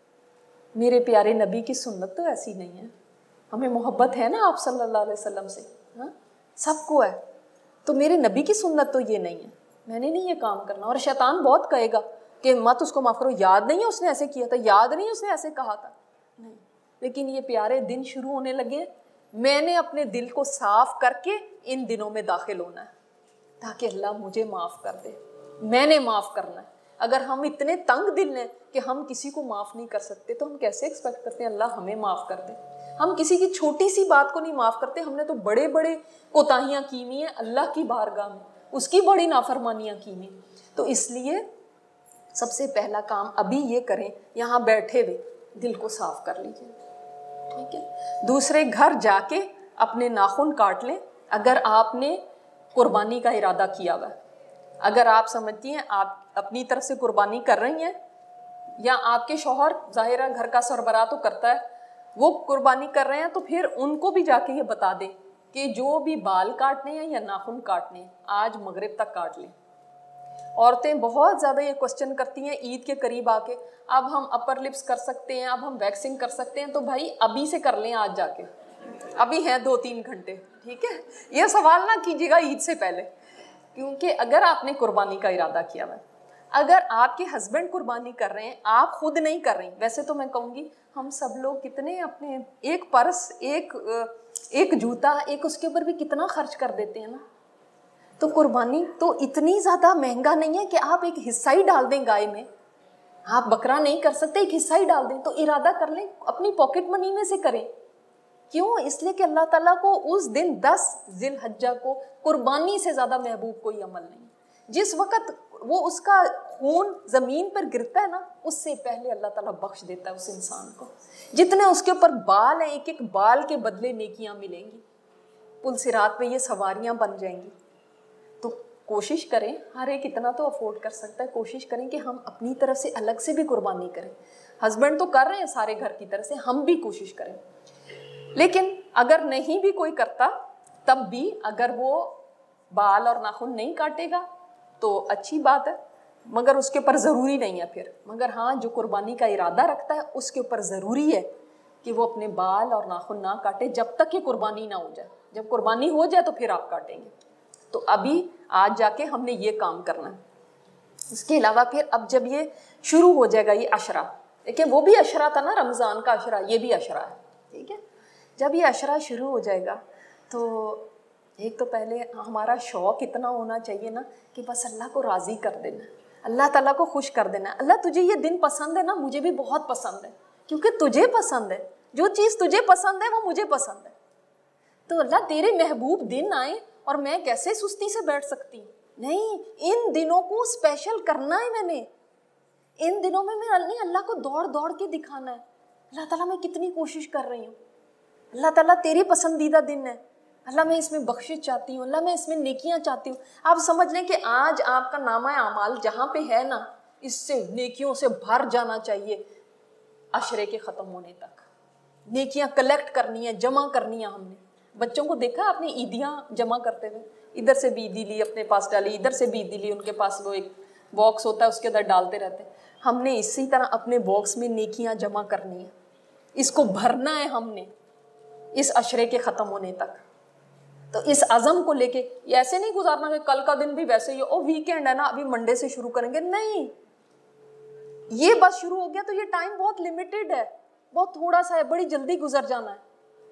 Speaker 1: میرے پیارے نبی کی سنت تو ایسی نہیں ہے. ہمیں محبت ہے نا آپ صلی اللہ علیہ وسلم سے، ہاں سب کو ہے، تو میرے نبی کی سنت تو یہ نہیں ہے، میں نے نہیں یہ کام کرنا. اور شیطان بہت کہے گا کہ مت اس کو معاف کرو، یاد نہیں ہے اس نے ایسے کیا تھا، یاد نہیں ہے اس نے ایسے کہا تھا. نہیں، لیکن یہ پیارے دن شروع ہونے لگے، میں نے اپنے دل کو صاف کر کے ان دنوں میں داخل ہونا ہے تاکہ اللہ مجھے معاف کر دے. میں نے معاف کرنا ہے. اگر ہم اتنے تنگ دل ہیں کہ ہم کسی کو معاف نہیں کر سکتے تو ہم کیسے ایکسپیکٹ کرتے ہیں اللہ ہمیں معاف کر دے. ہم کسی کی چھوٹی سی بات کو نہیں معاف کرتے. ہم نے تو بڑے بڑے کوتاہیاں کی ہوئی ہیں اللہ کی بارگاہ میں، اس کی بڑی نافرمانیاں کی ہوئی. تو اس لیے سب سے پہلا کام ابھی یہ کریں، یہاں بیٹھے ہوئے دل کو صاف کر لیجیے، ٹھیک ہے. دوسرے گھر جا کے اپنے ناخن کاٹ لیں اگر آپ نے قربانی کا ارادہ کیا ہوا ہے. اگر آپ سمجھتی ہیں آپ اپنی طرف سے قربانی کر رہی ہیں، یا آپ کے شوہر ظاہرہ گھر کا سربراہ تو کرتا ہے، وہ قربانی کر رہے ہیں، تو پھر ان کو بھی جا کے یہ بتا دیں کہ جو بھی بال کاٹنے ہیں یا ناخن کاٹنے ہیں آج مغرب تک کاٹ لیں. عورتیں بہت زیادہ یہ کوشچن کرتی ہیں عید کے قریب آ کے، اب ہم اپر لپس کر سکتے ہیں، اب ہم ویکسنگ کر سکتے ہیں، تو بھائی ابھی سے کر لیں آج جا کے. ابھی ہیں 2-3 گھنٹے, ٹھیک ہے. یہ سوال نہ کیجیے گا عید سے پہلے, کیونکہ اگر آپ نے قربانی کا ارادہ کیا ہوا, اگر آپ کے ہسبینڈ قربانی کر رہے ہیں, آپ خود نہیں کر رہی, ویسے تو میں کہوں گی ہم سب لوگ کتنے اپنے ایک پرس, ایک جوتا, ایک اس کے اوپر بھی کتنا خرچ کر دیتے ہیں نا. تو قربانی تو اتنی زیادہ مہنگا نہیں ہے کہ آپ ایک حصہ ہی ڈال دیں گائے میں. آپ بکرا نہیں کر سکتے, ایک حصہ ہی ڈال دیں. تو ارادہ کر لیں, اپنی پاکٹ منی میں سے کریں. کیوں؟ اس لیے کہ اللہ تعالیٰ کو اس دن 10 ذی الحجہ کو قربانی سے زیادہ محبوب کوئی عمل نہیں. جس وقت وہ اس کا خون زمین پر گرتا ہے نا, اس سے پہلے اللہ تعالیٰ بخش دیتا ہے اس انسان کو. جتنے اس کے اوپر بال ہیں, ایک ایک بال کے بدلے نیکیاں ملیں گی. پل صراط پہ یہ سواریاں بن جائیں گی. تو کوشش کریں, ہر ایک اتنا تو افورڈ کر سکتا ہے, کوشش کریں کہ ہم اپنی طرف سے الگ سے بھی قربانی کریں. ہسبینڈ تو کر رہے ہیں سارے گھر کی طرف سے, ہم بھی کوشش کریں. لیکن اگر نہیں بھی کوئی کرتا, تب بھی اگر وہ بال اور ناخن نہیں کاٹے گا تو اچھی بات ہے, مگر اس کے اوپر ضروری نہیں ہے پھر. مگر ہاں, جو قربانی کا ارادہ رکھتا ہے اس کے اوپر ضروری ہے کہ وہ اپنے بال اور ناخن نہ کاٹے جب تک کہ قربانی نہ ہو جائے. جب قربانی ہو جائے تو پھر آپ کاٹیں گے. تو ابھی آج جا کے ہم نے یہ کام کرنا ہے. اس کے علاوہ پھر اب جب یہ شروع ہو جائے گا یہ عشرہ, دیکھیں وہ بھی عشرہ تھا نا, رمضان کا عشرہ, یہ بھی عشرہ ہے, ٹھیک ہے. جب یہ عشرہ شروع ہو جائے گا تو ایک تو پہلے ہمارا شوق اتنا ہونا چاہیے نا کہ بس اللہ کو راضی کر دینا, اللہ تعالیٰ کو خوش کر دینا. اللہ تجھے یہ دن پسند ہے نا, مجھے بھی بہت پسند ہے, کیونکہ تجھے پسند ہے. جو چیز تجھے پسند ہے وہ مجھے پسند ہے. تو اللہ تیرے محبوب دن آئے اور میں کیسے سستی سے بیٹھ سکتی ہوں؟ نہیں, ان دنوں کو اسپیشل کرنا ہے. میں نے ان دنوں میں نے اللہ کو دوڑ دوڑ کے دکھانا ہے, اللہ تعالیٰ میں کتنی کوشش کر رہی ہوں, اللہ تعالیٰ تیری پسندیدہ دن ہے, اللہ میں اس میں بخشش چاہتی ہوں, اللہ میں اس میں نیکیاں چاہتی ہوں. آپ سمجھ لیں کہ آج آپ کا نامہ اعمال جہاں پہ ہے نا, اس سے نیکیوں سے بھر جانا چاہیے. عشرے کے ختم ہونے تک نیکیاں کلیکٹ کرنی ہے, جمع کرنی ہے. ہم نے بچوں کو دیکھا اپنی عیدیاں جمع کرتے ہوئے, ادھر سے بھی عیدی لی اپنے پاس ڈالی, ادھر سے بھی عیدی لی, ان کے پاس وہ ایک باکس ہوتا ہے اس کے اندر ڈالتے رہتے ہیں. ہم نے اسی طرح اپنے باکس میں نیکیاں جمع کرنی ہے, اس کو بھرنا ہے ہم نے اس عشرے کے ختم ہونے تک. تو اس عزم کو لے کے یہ ایسے نہیں گزارنا کہ کل کا دن بھی ویسے ہی ہو, ویکینڈ ہے نا ابھی منڈے سے شروع کریں گے. نہیں, یہ بس شروع ہو گیا تو یہ ٹائم بہت لمیٹڈ ہے, بہت تھوڑا سا ہے, بڑی جلدی گزر جانا ہے.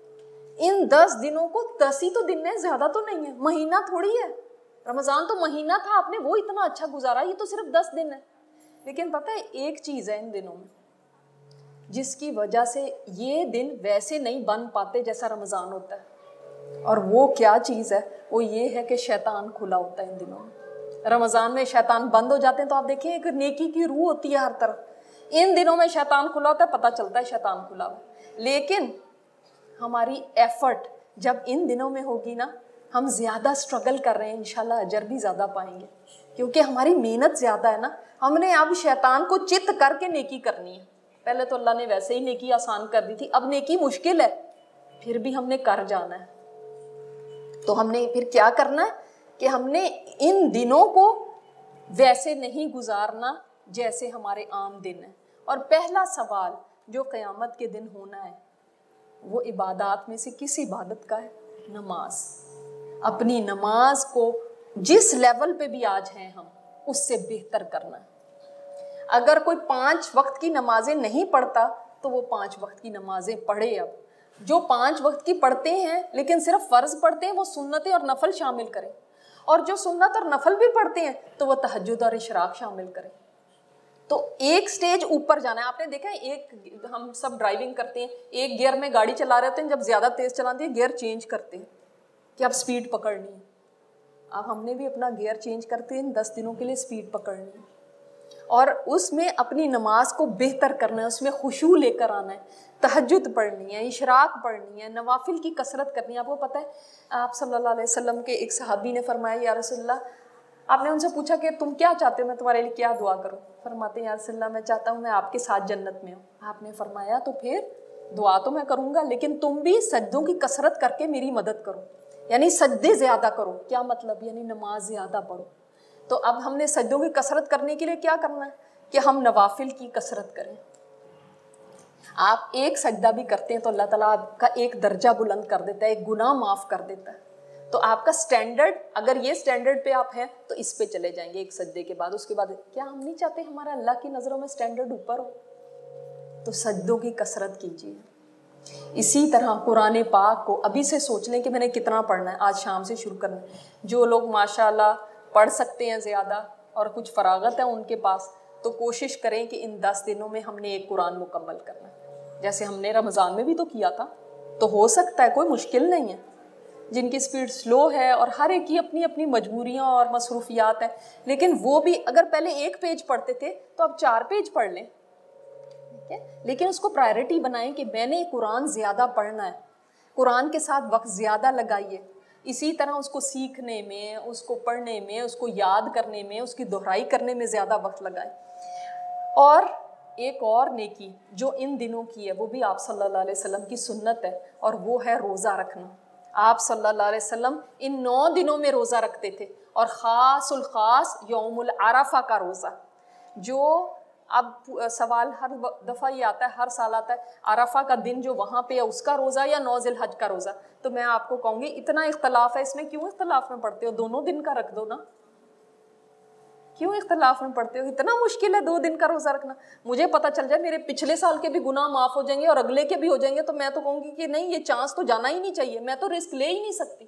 Speaker 1: ان 10 دنوں کو 10 ہی تو دن ہے, زیادہ تو نہیں ہے, مہینہ تھوڑی ہے. رمضان تو مہینہ تھا, آپ نے وہ اتنا اچھا گزارا, یہ تو صرف 10 دن ہے. لیکن پتہ ہے ایک چیز ہے ان دنوں میں جس کی وجہ سے یہ دن ویسے نہیں بن پاتے جیسا رمضان ہوتا ہے, اور وہ کیا چیز ہے؟ وہ یہ ہے کہ شیطان کھلا ہوتا ہے ان دنوں میں. رمضان میں شیطان بند ہو جاتے ہیں تو آپ دیکھیں ایک نیکی کی روح ہوتی ہے ہر طرف. ان دنوں میں شیطان کھلا ہوتا ہے, پتہ چلتا ہے شیطان کھلا ہوا. لیکن ہماری ایفرٹ جب ان دنوں میں ہوگی نا, ہم زیادہ اسٹرگل کر رہے ہیں, انشاءاللہ اجر بھی زیادہ پائیں گے, کیونکہ ہماری محنت زیادہ ہے نا. ہم نے اب شیطان کو چت کر کے نیکی کرنی ہے. پہلے تو اللہ نے ویسے ہی نیکی آسان کر دی تھی, اب نیکی مشکل ہے, پھر بھی ہم نے کر جانا ہے. تو ہم نے پھر کیا کرنا ہے کہ ہم نے ان دنوں کو ویسے نہیں گزارنا جیسے ہمارے عام دن ہیں. اور پہلا سوال جو قیامت کے دن ہونا ہے وہ عبادات میں سے کس عبادت کا ہے؟ نماز. اپنی نماز کو جس لیول پہ بھی آج ہیں ہم, اس سے بہتر کرنا ہے. اگر کوئی 5 وقت کی نمازیں نہیں پڑھتا تو وہ 5 وقت کی نمازیں پڑھے. اب جو 5 وقت کی پڑھتے ہیں لیکن صرف فرض پڑھتے ہیں, وہ سنتیں اور نفل شامل کریں. اور جو سنت اور نفل بھی پڑھتے ہیں تو وہ تہجد اور اشراق شامل کریں. تو ایک سٹیج اوپر جانا ہے. آپ نے دیکھا ہے, ایک ہم سب ڈرائیونگ کرتے ہیں, ایک گیئر میں گاڑی چلا رہے ہوتے ہیں, جب زیادہ تیز چلاتے ہیں گیئر چینج کرتے ہیں کہ اب سپیڈ پکڑنی ہے. اب ہم نے بھی اپنا گیئر چینج کرتے ہیں, 10 دنوں کے لیے سپیڈ پکڑنی ہے, اور اس میں اپنی نماز کو بہتر کرنا ہے, اس میں خشوع لے کر آنا ہے, تہجد پڑھنی ہے, اشراق پڑھنی ہے, نوافل کی کثرت کرنی ہے. آپ کو پتہ ہے, آپ صلی اللہ علیہ وسلم کے ایک صحابی نے فرمایا, یا رسول اللہ, آپ نے ان سے پوچھا کہ تم کیا چاہتے ہو, میں تمہارے لیے کیا دعا کروں؟ فرماتے ہیں یا رسول اللہ, میں چاہتا ہوں میں آپ کے ساتھ جنت میں ہوں. آپ نے فرمایا تو پھر دعا تو میں کروں گا, لیکن تم بھی سجدوں کی کثرت کر کے میری مدد کرو, یعنی سجدے زیادہ کرو. کیا مطلب؟ یعنی نماز زیادہ پڑھو. تو اب ہم نے سجدوں کی کثرت کرنے کے لیے کیا کرنا ہے کہ ہم نوافل کی کثرت کریں. آپ ایک سجدہ بھی کرتے ہیں تو اللہ تعالیٰ آپ کا ایک درجہ بلند کر دیتا ہے، ایک گناہ معاف کر دیتا ہے. تو آپ کا سٹینڈرڈ، اگر یہ سٹینڈرڈ پہ آپ ہیں تو اس پہ چلے جائیں گے ایک سجدے کے بعد. اس کے بعد کیا ہم نہیں چاہتے ہمارا اللہ کی نظروں میں سٹینڈرڈ اوپر ہو؟ تو سجدوں کی کثرت کیجیے. اسی طرح قرآن پاک کو ابھی سے سوچ لیں کہ میں نے کتنا پڑھنا ہے، آج شام سے شروع کرنا ہے. جو لوگ ماشاءاللہ پڑھ سکتے ہیں زیادہ اور کچھ فراغت ہے ان کے پاس، تو کوشش کریں کہ ان 10 دنوں میں ہم نے ایک قرآن مکمل کرنا ہے، جیسے ہم نے رمضان میں بھی تو کیا تھا. تو ہو سکتا ہے، کوئی مشکل نہیں ہے. جن کی سپیڈ سلو ہے اور ہر ایک کی اپنی اپنی مجبوریاں اور مصروفیات ہیں، لیکن وہ بھی اگر پہلے 1 پیج پڑھتے تھے تو اب 4 پیج پڑھ لیں. لیکن اس کو پرائرٹی بنائیں کہ میں نے قرآن زیادہ پڑھنا ہے، قرآن کے ساتھ وقت زیادہ لگائیے. اسی طرح اس کو سیکھنے میں، اس کو پڑھنے میں، اس کو یاد کرنے میں، اس کی دہرائی کرنے میں زیادہ وقت لگائیں. اور ایک اور نیکی جو ان دنوں کی ہے وہ بھی آپ صلی اللہ علیہ وسلم کی سنت ہے، اور وہ ہے روزہ رکھنا. آپ صلی اللہ علیہ وسلم ان 9 دنوں میں روزہ رکھتے تھے، اور خاص الخاص یوم العرفہ کا روزہ. جو اب سوال ہر دفعہ یہ آتا ہے، ہر سال آتا ہے، عرفہ کا دن جو وہاں پہ ہے اس کا روزہ یا 9 ذی الحج کا روزہ. تو میں آپ کو کہوں گی اتنا اختلاف ہے اس میں، کیوں اختلاف میں پڑھتے ہو؟ دونوں دن کا رکھ دو نا. کیوں اختلاف میں پڑھتے ہو؟ اتنا مشکل ہے 2 دن کا روزہ رکھنا؟ مجھے پتہ چل جائے میرے پچھلے سال کے بھی گناہ معاف ہو جائیں گے اور اگلے کے بھی ہو جائیں گے، تو میں تو کہوں گی کہ نہیں، یہ چانس تو جانا ہی نہیں چاہیے، میں تو رسک لے ہی نہیں سکتی.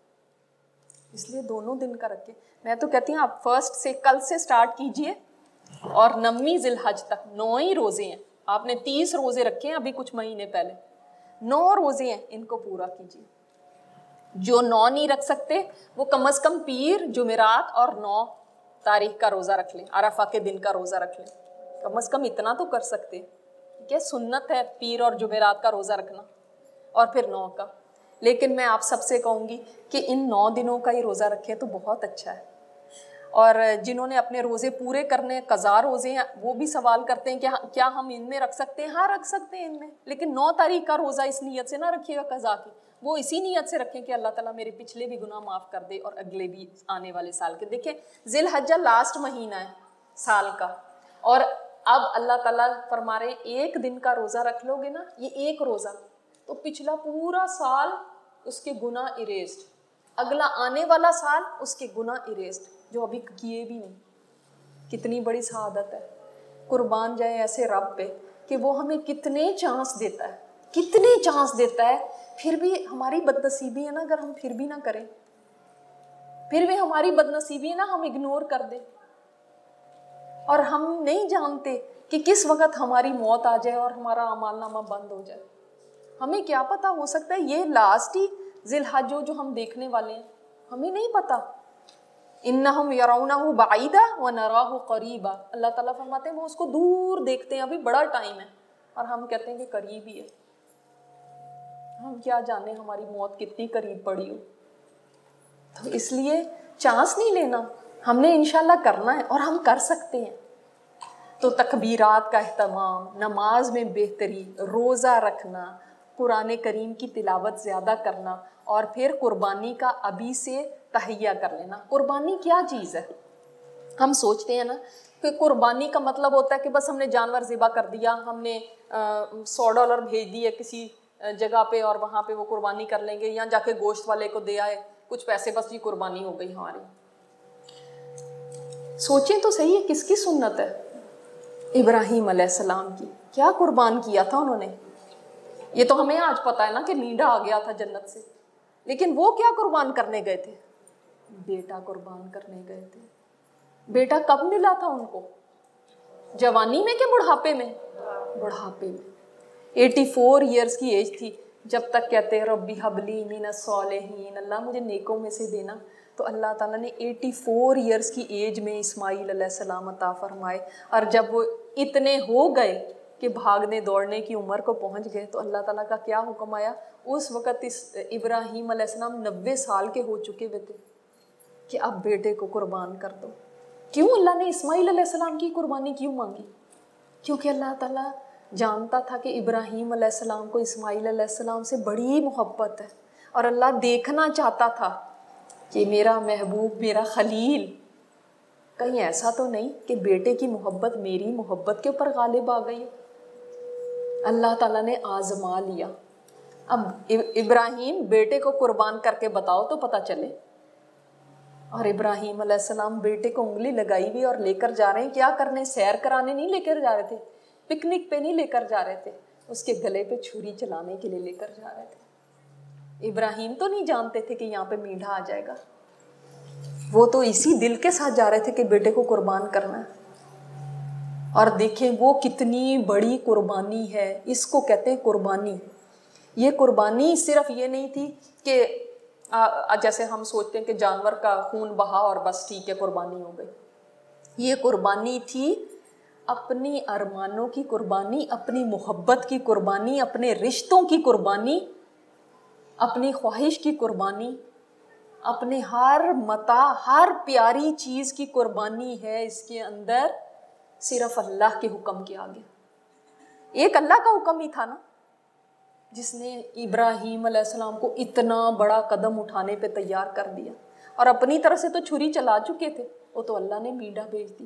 Speaker 1: اس لیے 2 دن کا رکھیں. میں تو کہتی ہوں آپ 1 سے کل سے سٹارٹ کیجئے، اور 9 ذی الحج تک 9 ہی روزے ہیں. آپ نے 30 روزے رکھے ہیں ابھی کچھ مہینے پہلے، 9 روزے ہیں، ان کو پورا کیجیے. جو 9 نہیں رکھ سکتے وہ کم از کم پیر، جمعرات اور 9 تاریخ کا روزہ رکھ لیں، عرفہ کے دن کا روزہ رکھ لیں. کم از کم اتنا تو کر سکتے. ٹھیک ہے، سنت ہے پیر اور جمعرات کا روزہ رکھنا، اور پھر 9 کا. لیکن میں آپ سب سے کہوں گی کہ ان 9 دنوں کا ہی روزہ رکھیں تو بہت اچھا ہے. اور جنہوں نے اپنے روزے پورے کرنے، قضا روزے ہیں، وہ بھی سوال کرتے ہیں کہ کیا ہم ان میں رکھ سکتے ہیں؟ ہاں رکھ سکتے ہیں ان میں، لیکن 9 تاریخ کا روزہ اس نیت سے نہ رکھیے گا قضا کی، وہ اسی نیت سے رکھیں کہ اللہ تعالیٰ میرے پچھلے بھی گناہ معاف کر دے اور اگلے بھی آنے والے سال کے. دیکھیں ذی الحجہ لاسٹ مہینہ ہے سال کا، اور اب اللہ تعالیٰ فرما رہے ہیں 1 دن کا روزہ رکھ لو گے نا، یہ 1 روزہ، تو پچھلا پورا سال اس کے گناہ اریزڈ، اگلا آنے والا سال اس کے گناہ اریزڈ جو ابھی کیے بھی نہیں. کتنی بڑی سعادت ہے. قربان جائیں ایسے رب پہ کہ وہ ہمیں کتنے چانس دیتا ہے، کتنے چانس دیتا ہے. پھر بھی ہماری بد نصیبی ہے نا، اگر ہم پھر بھی نہ کریں، پھر بھی ہماری بد نصیبی ہے نا، ہم اگنور کر دیں. اور ہم نہیں جانتے کہ کس وقت ہماری موت آ جائے اور ہمارا اعمال نامہ بند ہو جائے. ہمیں کیا پتا، ہو سکتا ہے یہ لاسٹ ہی ذی الحج جو ہم دیکھنے والے ہیں، ہمیں نہیں پتا. انہم یرونہ بعیدا ونراہ قریبا، اللہ تعالیٰ فرماتے ہیں وہ اس کو دور دیکھتے ہیں، ابھی بڑا ٹائم ہے، اور ہم کہتے ہیں کہ قریب ہی ہے. ہم کیا جانے ہماری موت کتنی قریب پڑی ہو. تو اس لیے چانس نہیں لینا، ہم نے انشاءاللہ کرنا ہے اور ہم کر سکتے ہیں. تو تکبیرات کا اہتمام، نماز میں بہتری، روزہ رکھنا، قرآن کریم کی تلاوت زیادہ کرنا، اور پھر قربانی کا ابھی سے تہیہ کر لینا. قربانی کیا چیز ہے؟ ہم سوچتے ہیں نا کہ قربانی کا مطلب ہوتا ہے کہ بس ہم نے جانور ذبح کر دیا، ہم نے $100 بھیج دیے کسی جگہ پہ اور وہاں پہ وہ قربانی کر لیں گے، یا جا کے گوشت والے کو دے آئے کچھ پیسے، بس یہ قربانی ہو گئی ہماری. سوچیں تو صحیح ہے کس کی سنت ہے؟ ابراہیم علیہ السلام کی. کیا قربان کیا تھا انہوں نے؟ یہ تو ہمیں آج پتا ہے نا کہ نیڈا آ گیا تھا جنت سے، لیکن وہ کیا قربان کرنے گئے تھے؟ بیٹا قربان کرنے گئے تھے. بیٹا کب ملا تھا ان کو؟ جوانی میں کہ بڑھاپے میں؟ بڑھاپے میں. 84 ایئرز کی ایج تھی جب تک کہتے ربی حبلی من الصالحین، اللہ مجھے نیکوں میں سے دینا. تو اللہ تعالیٰ نے 84 ایئرز کی ایج میں اسماعیل علیہ السلام عطا فرمائے. اور جب وہ اتنے ہو گئے کہ بھاگنے دوڑنے کی عمر کو پہنچ گئے، تو اللہ تعالیٰ کا کیا حکم آیا؟ اس وقت اس ابراہیم علیہ السلام 90 سال کے ہو چکے ہوئے تھے کہ اب بیٹے کو قربان کر دو. کیوں اللہ نے اسماعیل علیہ السلام کی قربانی کیوں مانگی؟ کیونکہ اللہ تعالیٰ جانتا تھا کہ ابراہیم علیہ السلام کو اسماعیل علیہ السلام سے بڑی محبت ہے، اور اللہ دیکھنا چاہتا تھا کہ میرا محبوب، میرا خلیل کہیں ایسا تو نہیں کہ بیٹے کی محبت میری محبت کے اوپر غالب آ گئی. اللہ تعالیٰ نے آزما لیا. اب ابراہیم بیٹے کو قربان کر کے بتاؤ تو پتہ چلے. اور ابراہیم علیہ السلام بیٹے کو انگلی لگائی ہوئی اور لے کر جا رہے ہیں. کیا کرنے؟ سیر کرانے نہیں لے کر جا رہے تھے, پکنک پہ نہیں لے کر جا رہے تھے, اس کے گلے پہ چھری چلانے کے لیے لے کر جا رہے تھے. ابراہیم تو نہیں جانتے تھے کہ یہاں پہ میڈھا آ جائے گا. وہ تو اسی دل کے ساتھ جا رہے تھے کہ بیٹے کو قربان کرنا ہے. اور دیکھیں وہ کتنی بڑی قربانی ہے. اس کو کہتے ہیں قربانی. یہ قربانی صرف یہ نہیں تھی کہ جیسے ہم سوچتے ہیں کہ جانور کا خون بہا اور بس ٹھیک ہے قربانی ہو گئی. یہ قربانی تھی اپنی ارمانوں کی قربانی, اپنی محبت کی قربانی, اپنے رشتوں کی قربانی, اپنی خواہش کی قربانی, اپنے ہر متاع, ہر پیاری چیز کی قربانی ہے اس کے اندر, صرف اللہ کے حکم کے آگے. ایک اللہ کا حکم ہی تھا نا جس نے ابراہیم علیہ السلام کو اتنا بڑا قدم اٹھانے پہ تیار کر دیا. اور اپنی طرف سے تو چھری چلا چکے تھے, وہ تو اللہ نے میڈا بھیج دیا.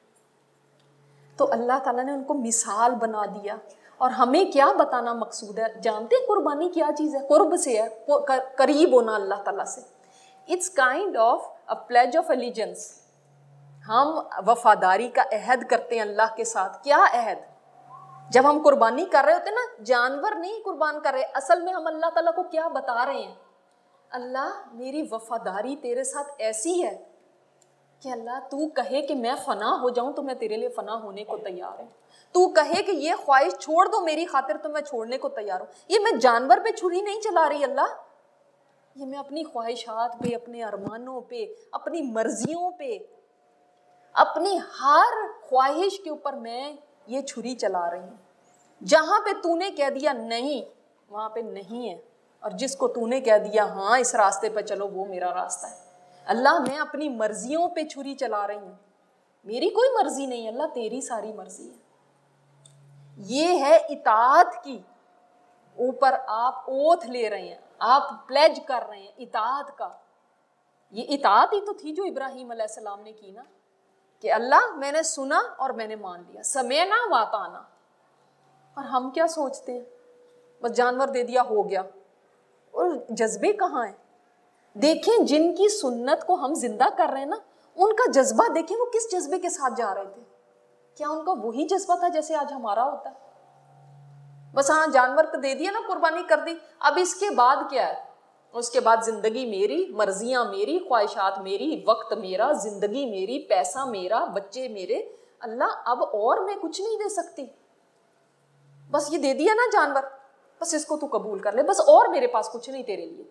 Speaker 1: تو اللہ تعالیٰ نے ان کو مثال بنا دیا. اور ہمیں کیا بتانا مقصود ہے؟ جانتے ہیں قربانی کیا چیز ہے؟ قرب سے ہے, قریب ہونا اللہ تعالیٰ سے. It's kind of a pledge of allegiance. ہم وفاداری کا عہد کرتے ہیں اللہ کے ساتھ. کیا عہد؟ جب ہم قربانی کر رہے ہوتے ہیں نا, جانور نہیں قربان کر رہے, اصل میں ہم اللہ تعالیٰ کو کیا بتا رہے ہیں؟ اللہ میری وفاداری تیرے ساتھ ایسی ہے کہ اللہ تو کہے کہ میں فنا ہو جاؤں تو میں تیرے لیے فنا ہونے کو تیار ہوں. تو کہے کہ یہ خواہش چھوڑ دو میری خاطر تو میں چھوڑنے کو تیار ہوں. یہ میں جانور پہ چھری نہیں چلا رہی اللہ, یہ میں اپنی خواہشات پہ, اپنے ارمانوں پہ, اپنی مرضیوں پہ, اپنی ہر خواہش کے اوپر میں یہ چھری چلا رہی ہوں. جہاں پہ تو نے کہہ دیا نہیں, وہاں پہ نہیں ہے, اور جس کو تو نے کہہ دیا ہاں اس راستے پہ چلو, وہ میرا راستہ ہے. اللہ میں اپنی مرضیوں پہ چھری چلا رہی ہوں, میری کوئی مرضی نہیں اللہ, تیری ساری مرضی ہے. یہ ہے اطاعت کی. اوپر آپ اوتھ لے رہے ہیں, آپ پلیج کر رہے ہیں اطاعت کا. یہ اطاعت ہی تو تھی جو ابراہیم علیہ السلام نے کی نا, کہ اللہ میں نے سنا اور میں نے مان لیا, سمعنا واطعنا. اور ہم کیا سوچتے ہیں؟ بس جانور دے دیا ہو گیا. اور جذبے کہاں ہیں؟ دیکھیں جن کی سنت کو ہم زندہ کر رہے ہیں نا, ان کا جذبہ دیکھیں وہ کس جذبے کے ساتھ جا رہے تھے. کیا ان کا وہی جذبہ تھا جیسے آج ہمارا ہوتا ہے؟ بس ہاں جانور کو دے دیا نا, قربانی کر دی, اب اس کے بعد کیا ہے؟ اس کے بعد زندگی میری, مرضیاں میری, خواہشات میری, وقت میرا, زندگی میری, پیسہ میرا, بچے میرے. اللہ اب اور میں کچھ نہیں دے سکتی, بس یہ دے دیا نا جانور, بس اس کو تو قبول کر لے, بس اور میرے پاس کچھ نہیں تیرے لیے.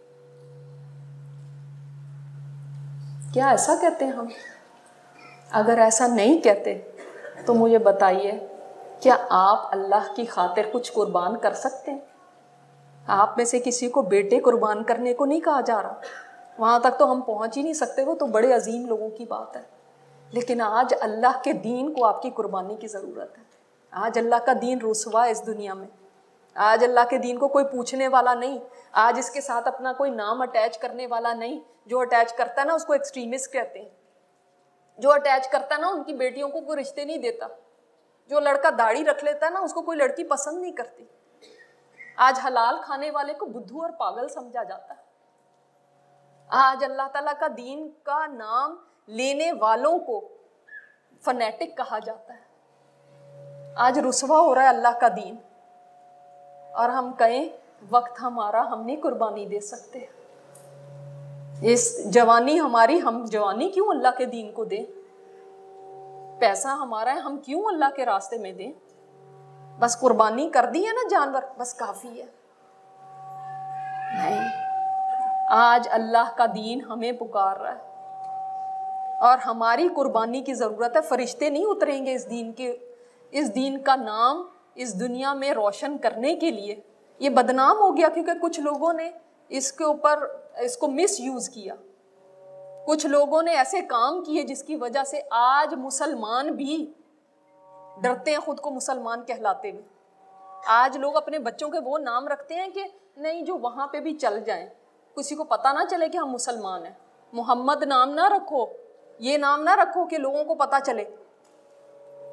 Speaker 1: کیا ایسا کہتے ہیں ہم؟ اگر ایسا نہیں کہتے تو مجھے بتائیے, کیا آپ اللہ کی خاطر کچھ قربان کر سکتے ہیں؟ آپ میں سے کسی کو بیٹے قربان کرنے کو نہیں کہا جا رہا, وہاں تک تو ہم پہنچ ہی نہیں سکتے, وہ تو بڑے عظیم لوگوں کی بات ہے. لیکن آج اللہ کے دین کو آپ کی قربانی کی ضرورت ہے. آج اللہ کا دین رسوا ہے اس دنیا میں. آج اللہ کے دین کو کوئی پوچھنے والا نہیں, آج اس کے ساتھ اپنا کوئی نام اٹیچ کرنے والا نہیں. جو اٹیچ کرتا ہے نا اس کو ایکسٹریمسٹ کہتے ہیں. جو اٹیچ کرتا ہے نا ان کی بیٹیوں کو کوئی رشتے نہیں دیتا. جو لڑکا داڑھی رکھ لیتا ہے نا اس کو کوئی لڑکی پسند نہیں کرتی. آج حلال کھانے والے کو بدھو اور پاگل سمجھا جاتا ہے. آج اللہ تعالیٰ کا دین کا نام لینے والوں کو فنیٹک کہا جاتا ہے. آج رسوا ہو رہا ہے اللہ کا دین, اور ہم کہیں وقت ہمارا, ہم نہیں قربانی دے سکتے. اس جوانی ہماری, ہم جوانی کیوں اللہ کے دین کو دیں؟ پیسہ ہمارا ہے, ہم کیوں اللہ کے راستے میں دیں؟ بس قربانی کر دی ہے نا جانور, بس کافی ہے. نہیں, آج اللہ کا دین ہمیں پکار رہا ہے اور ہماری قربانی کی ضرورت ہے. فرشتے نہیں اتریں گے اس دین کا نام اس دنیا میں روشن کرنے کے لیے. یہ بدنام ہو گیا کیونکہ کچھ لوگوں نے اس کو مس یوز کیا. کچھ لوگوں نے ایسے کام کیے جس کی وجہ سے آج مسلمان بھی ڈرتے ہیں خود کو مسلمان کہلاتے ہوئے. آج لوگ اپنے بچوں کے وہ نام رکھتے ہیں کہ نہیں جو وہاں پہ بھی چل جائیں, کسی کو پتہ نہ چلے کہ ہم مسلمان ہیں. محمد نام نہ رکھو, یہ نام نہ رکھو کہ لوگوں کو پتہ چلے.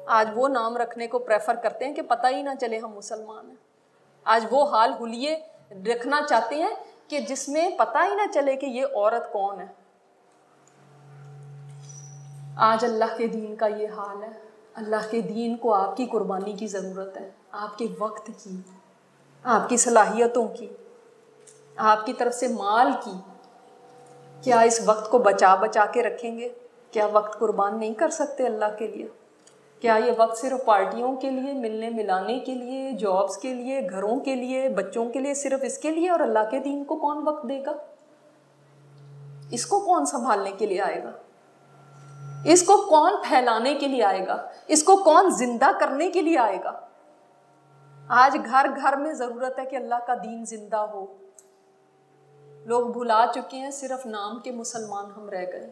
Speaker 1: آج وہ نام رکھنے کو پریفر کرتے ہیں کہ پتہ ہی نہ چلے ہم مسلمان ہیں. آج وہ حال حلیے رکھنا چاہتے ہیں کہ جس میں پتہ ہی نہ چلے کہ یہ عورت کون ہے. آج اللہ کے دین کا یہ حال ہے. اللہ کے دین کو آپ کی قربانی کی ضرورت ہے, آپ کے وقت کی, آپ کی صلاحیتوں کی, آپ کی طرف سے مال کی. کیا اس وقت کو بچا بچا کے رکھیں گے؟ کیا وقت قربان نہیں کر سکتے اللہ کے لیے؟ کیا یہ وقت صرف پارٹیوں کے لیے, ملنے ملانے کے لیے, جابس کے لیے, گھروں کے لیے, بچوں کے لیے, صرف اس کے لیے؟ اور اللہ کے دین کو کون وقت دے گا؟ اس کو کون سنبھالنے کے لیے آئے گا؟ اس کو کون پھیلانے کے لیے آئے گا؟ اس کو کون زندہ کرنے کے لیے آئے گا؟ آج گھر گھر میں ضرورت ہے کہ اللہ کا دین زندہ ہو. لوگ بھلا چکے ہیں, صرف نام کے مسلمان ہم رہ گئے.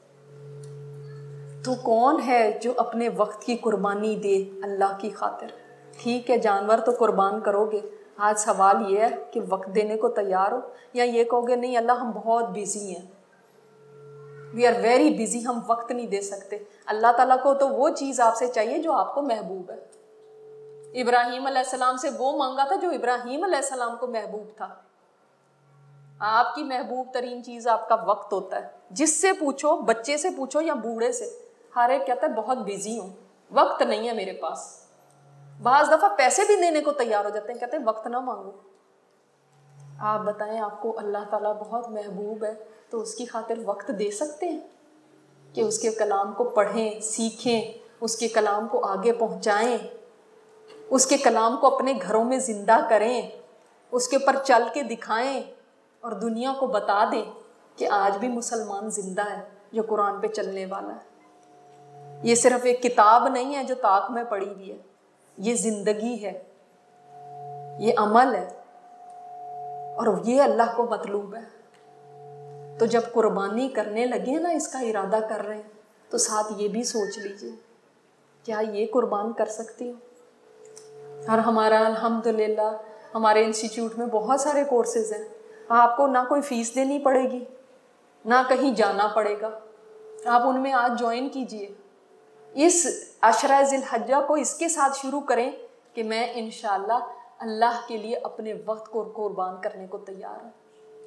Speaker 1: تو کون ہے جو اپنے وقت کی قربانی دے اللہ کی خاطر؟ ٹھیک ہے, جانور تو قربان کرو گے. آج سوال یہ ہے کہ وقت دینے کو تیار ہو, یا یہ کہو گے نہیں اللہ ہم بہت بیزی ہیں, وی آر ویری بیزی, ہم وقت نہیں دے سکتے. اللہ تعالیٰ کو تو وہ چیز آپ سے چاہیے جو آپ کو محبوب ہے. ابراہیم علیہ السلام سے وہ مانگا تھا جو ابراہیم علیہ السلام کو محبوب تھا. آپ کی محبوب ترین چیز آپ کا وقت ہوتا ہے. جس سے پوچھو, بچے سے پوچھو یا بوڑھے سے, ہر ایک کہتا ہے بہت بیزی ہوں, وقت نہیں ہے میرے پاس. بعض دفعہ پیسے بھی دینے کو تیار ہو جاتے ہیں, کہتے ہیں وقت نہ مانگو. آپ بتائیں, آپ کو اللہ تعالیٰ بہت محبوب ہے تو اس کی خاطر وقت دے سکتے ہیں کہ اس کے کلام کو پڑھیں, سیکھیں, اس کے کلام کو آگے پہنچائیں, اس کے کلام کو اپنے گھروں میں زندہ کریں, اس کے اوپر چل کے دکھائیں اور دنیا کو بتا دیں کہ آج بھی مسلمان زندہ ہے جو قرآن پہ چلنے والا ہے. یہ صرف ایک کتاب نہیں ہے جو طاق میں پڑی ہوئی ہے, یہ زندگی ہے, یہ عمل ہے, اور یہ اللہ کو مطلوب ہے. تو جب قربانی کرنے لگے نا, اس کا ارادہ کر رہے ہیں, تو ساتھ یہ بھی سوچ لیجئے کیا یہ قربان کر سکتی ہوں. اور ہمارا الحمدللہ ہمارے انسٹیٹیوٹ میں بہت سارے کورسز ہیں. آپ کو نہ کوئی فیس دینی پڑے گی, نہ کہیں جانا پڑے گا. آپ ان میں آج جوائن کیجئے. اس عشرہ ذی الحجہ کو اس کے ساتھ شروع کریں کہ میں انشاءاللہ اللہ کے لیے اپنے وقت کو قربان کرنے کو تیار ہوں.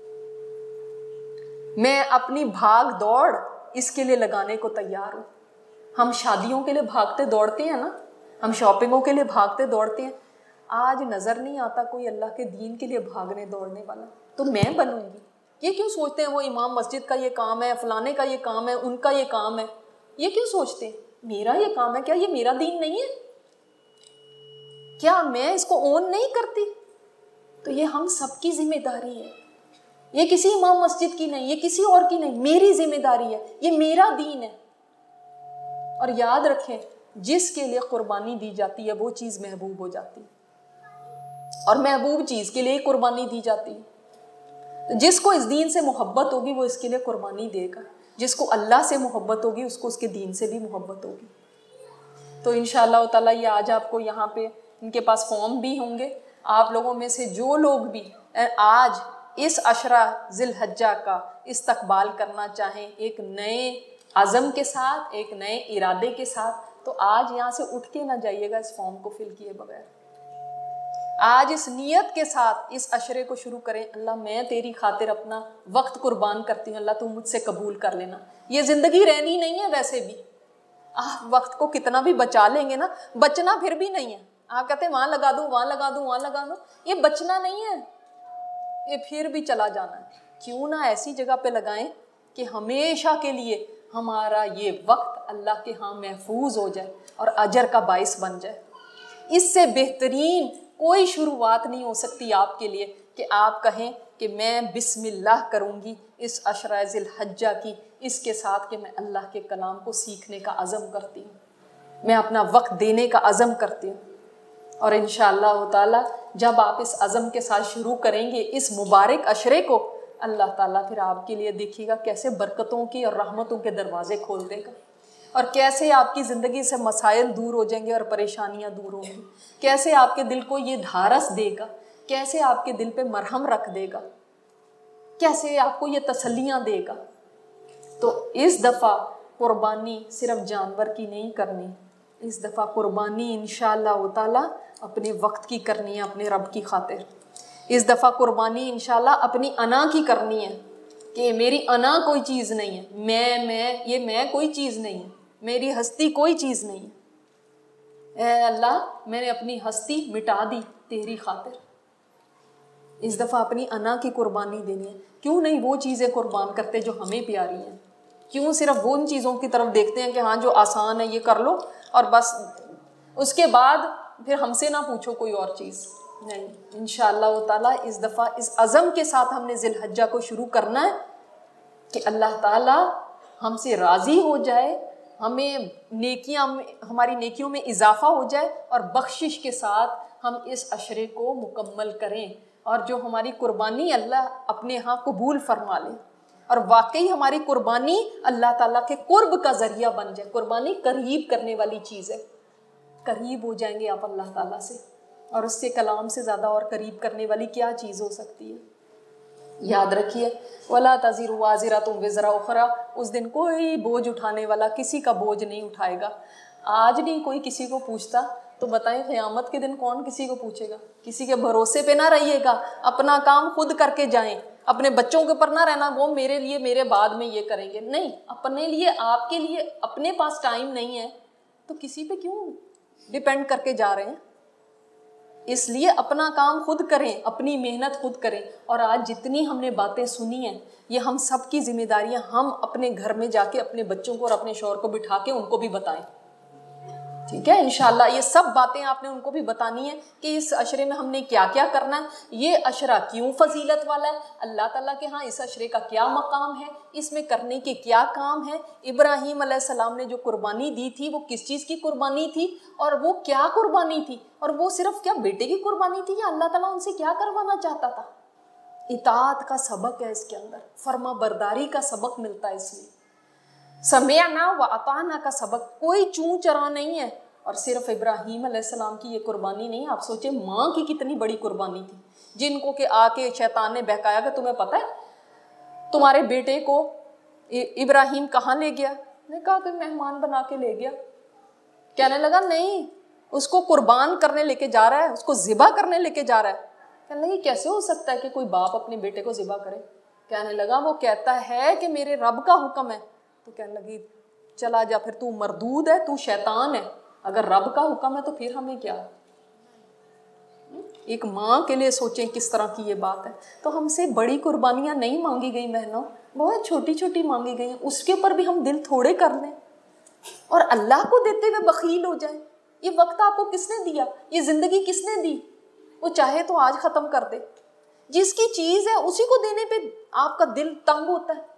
Speaker 1: میں اپنی بھاگ دوڑ اس کے لیے لگانے کو تیار ہوں. ہم شادیوں کے لیے بھاگتے دوڑتے ہیں نا, ہم شاپنگوں کے لیے بھاگتے دوڑتے ہیں. آج نظر نہیں آتا کوئی اللہ کے دین کے لیے بھاگنے دوڑنے والا. تو میں بنوں گی. یہ کیوں سوچتے ہیں وہ امام مسجد کا یہ کام ہے, فلانے کا یہ کام ہے, ان کا یہ کام ہے. یہ کیوں سوچتے ہیں میرا یہ کام ہے؟ کیا یہ میرا دین نہیں ہے؟ کیا میں اس کو اون نہیں کرتی؟ تو یہ ہم سب کی ذمہ داری ہے. یہ کسی امام مسجد کی نہیں, یہ کسی اور کی نہیں, میری ذمہ داری ہے. یہ میرا دین ہے. اور یاد رکھیں, جس کے لیے قربانی دی جاتی ہے وہ چیز محبوب ہو جاتی ہے, اور محبوب چیز کے لیے قربانی دی جاتی ہے. جس کو اس دین سے محبت ہوگی وہ اس کے لیے قربانی دے گا. جس کو اللہ سے محبت ہوگی اس کو اس کے دین سے بھی محبت ہوگی. تو انشاءاللہ تعالیٰ یہ آج آپ کو یہاں پہ ان کے پاس فارم بھی ہوں گے. آپ لوگوں میں سے جو لوگ بھی آج اس عشرہ ذی الحجہ کا استقبال کرنا چاہیں ایک نئے عزم کے ساتھ, ایک نئے ارادے کے ساتھ, تو آج یہاں سے اٹھ کے نہ جائیے گا اس فارم کو فل کیے بغیر. آج اس نیت کے ساتھ اس عشرے کو شروع کریں, اللہ میں تیری خاطر اپنا وقت قربان کرتی ہوں, اللہ تو مجھ سے قبول کر لینا. یہ زندگی رہنی نہیں ہے ویسے بھی. آپ وقت کو کتنا بھی بچا لیں گے نا, بچنا پھر بھی نہیں ہے. آپ کہتے ہیں وہاں لگا دوں, وہاں لگا دوں, وہاں لگا دوں, یہ بچنا نہیں ہے, یہ پھر بھی چلا جانا ہے. کیوں نہ ایسی جگہ پہ لگائیں کہ ہمیشہ کے لیے ہمارا یہ وقت اللہ کے ہاں محفوظ ہو جائے اور اجر کا باعث بن جائے. اس سے بہترین کوئی شروعات نہیں ہو سکتی آپ کے لیے کہ آپ کہیں کہ میں بسم اللہ کروں گی اس عشرہ ذی الحجہ کی, اس کے ساتھ کہ میں اللہ کے کلام کو سیکھنے کا عزم کرتی ہوں, میں اپنا وقت دینے کا عزم کرتی ہوں. اور انشاءاللہ تعالیٰ جب آپ اس عزم کے ساتھ شروع کریں گے اس مبارک عشرے کو, اللہ تعالیٰ پھر آپ کے لیے دیکھیے گا کیسے برکتوں کی اور رحمتوں کے دروازے کھول دے گا, اور کیسے آپ کی زندگی سے مسائل دور ہو جائیں گے اور پریشانیاں دور ہوں گی. کیسے آپ کے دل کو یہ دھارس دے گا, کیسے آپ کے دل پہ مرہم رکھ دے گا, کیسے آپ کو یہ تسلیاں دے گا. تو اس دفعہ قربانی صرف جانور کی نہیں کرنی, اس دفعہ قربانی انشاءاللہ تعالی اپنے وقت کی کرنی ہے، اپنے رب کی خاطر. اس دفعہ قربانی انشاءاللہ اپنی انا کی کرنی ہے کہ میری انا کوئی چیز نہیں ہے، میں کوئی چیز نہیں ہے، میری ہستی کوئی چیز نہیں ہے. اے اللہ میں نے اپنی ہستی مٹا دی تیری خاطر. اس دفعہ اپنی انا کی قربانی دینی ہے. کیوں نہیں وہ چیزیں قربان کرتے جو ہمیں پیاری ہیں؟ کیوں صرف وہ ان چیزوں کی طرف دیکھتے ہیں کہ ہاں جو آسان ہے یہ کر لو اور بس اس کے بعد پھر ہم سے نہ پوچھو کوئی اور چیز؟ نہیں، انشاءاللہ تعالیٰ اس دفعہ اس عزم کے ساتھ ہم نے ذی الحجہ کو شروع کرنا ہے کہ اللہ تعالیٰ ہم سے راضی ہو جائے، ہمیں ہماری نیکیوں میں اضافہ ہو جائے اور بخشش کے ساتھ ہم اس عشرے کو مکمل کریں اور جو ہماری قربانی اللہ اپنے ہاں قبول فرما لے اور واقعی ہماری قربانی اللہ تعالیٰ کے قرب کا ذریعہ بن جائے. قربانی قریب کرنے والی چیز ہے، قریب ہو جائیں گے آپ اللہ تعالیٰ سے، اور اس سے کلام سے زیادہ اور قریب کرنے والی کیا چیز ہو سکتی ہے؟ یاد رکھیے وَلَا تَزِرُ وَازِرَةٌ وِزْرَ أُخْرَىٰ. اس دن کوئی بوجھ اٹھانے والا کسی کا بوجھ نہیں اٹھائے گا. آج نہیں کوئی کسی کو پوچھتا تو بتائیں قیامت کے دن کون کسی کو پوچھے گا؟ کسی کے بھروسے پہ نہ رہیے گا، اپنا کام خود کر کے جائیں. اپنے بچوں کے اوپر نہ رہنا وہ میرے لیے میرے بعد میں یہ کریں گے. نہیں، اپنے لیے آپ کے لیے اپنے پاس ٹائم نہیں ہے تو کسی پہ کیوں ڈپینڈ کر کے جا رہے ہیں؟ اس لیے اپنا کام خود کریں، اپنی محنت خود کریں. اور آج جتنی ہم نے باتیں سنی ہیں یہ ہم سب کی ذمہ داریاں ہم اپنے گھر میں جا کے اپنے بچوں کو اور اپنے شوہر کو بٹھا کے ان کو بھی بتائیں. ٹھیک ہے؟ انشاءاللہ یہ سب باتیں آپ نے ان کو بھی بتانی ہے کہ اس عشرے میں ہم نے کیا کیا کرنا ہے، یہ عشرہ کیوں فضیلت والا ہے، اللہ تعالیٰ کے ہاں اس عشرے کا کیا مقام ہے، اس میں کرنے کے کیا کام ہے. ابراہیم علیہ السلام نے جو قربانی دی تھی وہ کس چیز کی قربانی تھی اور وہ کیا قربانی تھی، اور وہ صرف کیا بیٹے کی قربانی تھی یا اللہ تعالیٰ ان سے کیا کروانا چاہتا تھا؟ اطاعت کا سبق ہے اس کے اندر، فرما برداری کا سبق ملتا ہے. اس میں سمعنا و اطعنا کا سبق، کوئی چون چرا نہیں ہے. اور صرف ابراہیم علیہ السلام کی یہ قربانی نہیں، آپ سوچیں ماں کی کتنی بڑی قربانی تھی، جن کو کہ آ کے شیطان نے بہکایا کہ تمہیں پتہ ہے تمہارے بیٹے کو ابراہیم کہاں لے گیا؟ نے کہا کہ مہمان بنا کے لے گیا. کہنے لگا نہیں، اس کو قربان کرنے لے کے جا رہا ہے، اس کو ذبح کرنے لے کے جا رہا ہے. کہنے لگا کیسے ہو سکتا ہے کہ کوئی باپ اپنے بیٹے کو ذبح کرے؟ کہنے لگا وہ کہتا ہے کہ میرے رب کا حکم ہے. تو کہنے لگی چلا جا، پھر تو مردود ہے، تو شیطان ہے. اگر رب کا حکم ہے تو پھر ہمیں کیا؟ ایک ماں کے لیے سوچیں کس طرح کی یہ بات ہے. تو ہم سے بڑی قربانیاں نہیں مانگی گئی بہنوں، بہت چھوٹی چھوٹی مانگی گئی ہیں. اس کے اوپر بھی ہم دل تھوڑے کر لیں اور اللہ کو دیتے ہوئے بخیل ہو جائیں. یہ وقت آپ کو کس نے دیا؟ یہ زندگی کس نے دی؟ وہ چاہے تو آج ختم کر دے. جس کی چیز ہے اسی کو دینے پہ آپ کا دل تنگ ہوتا ہے.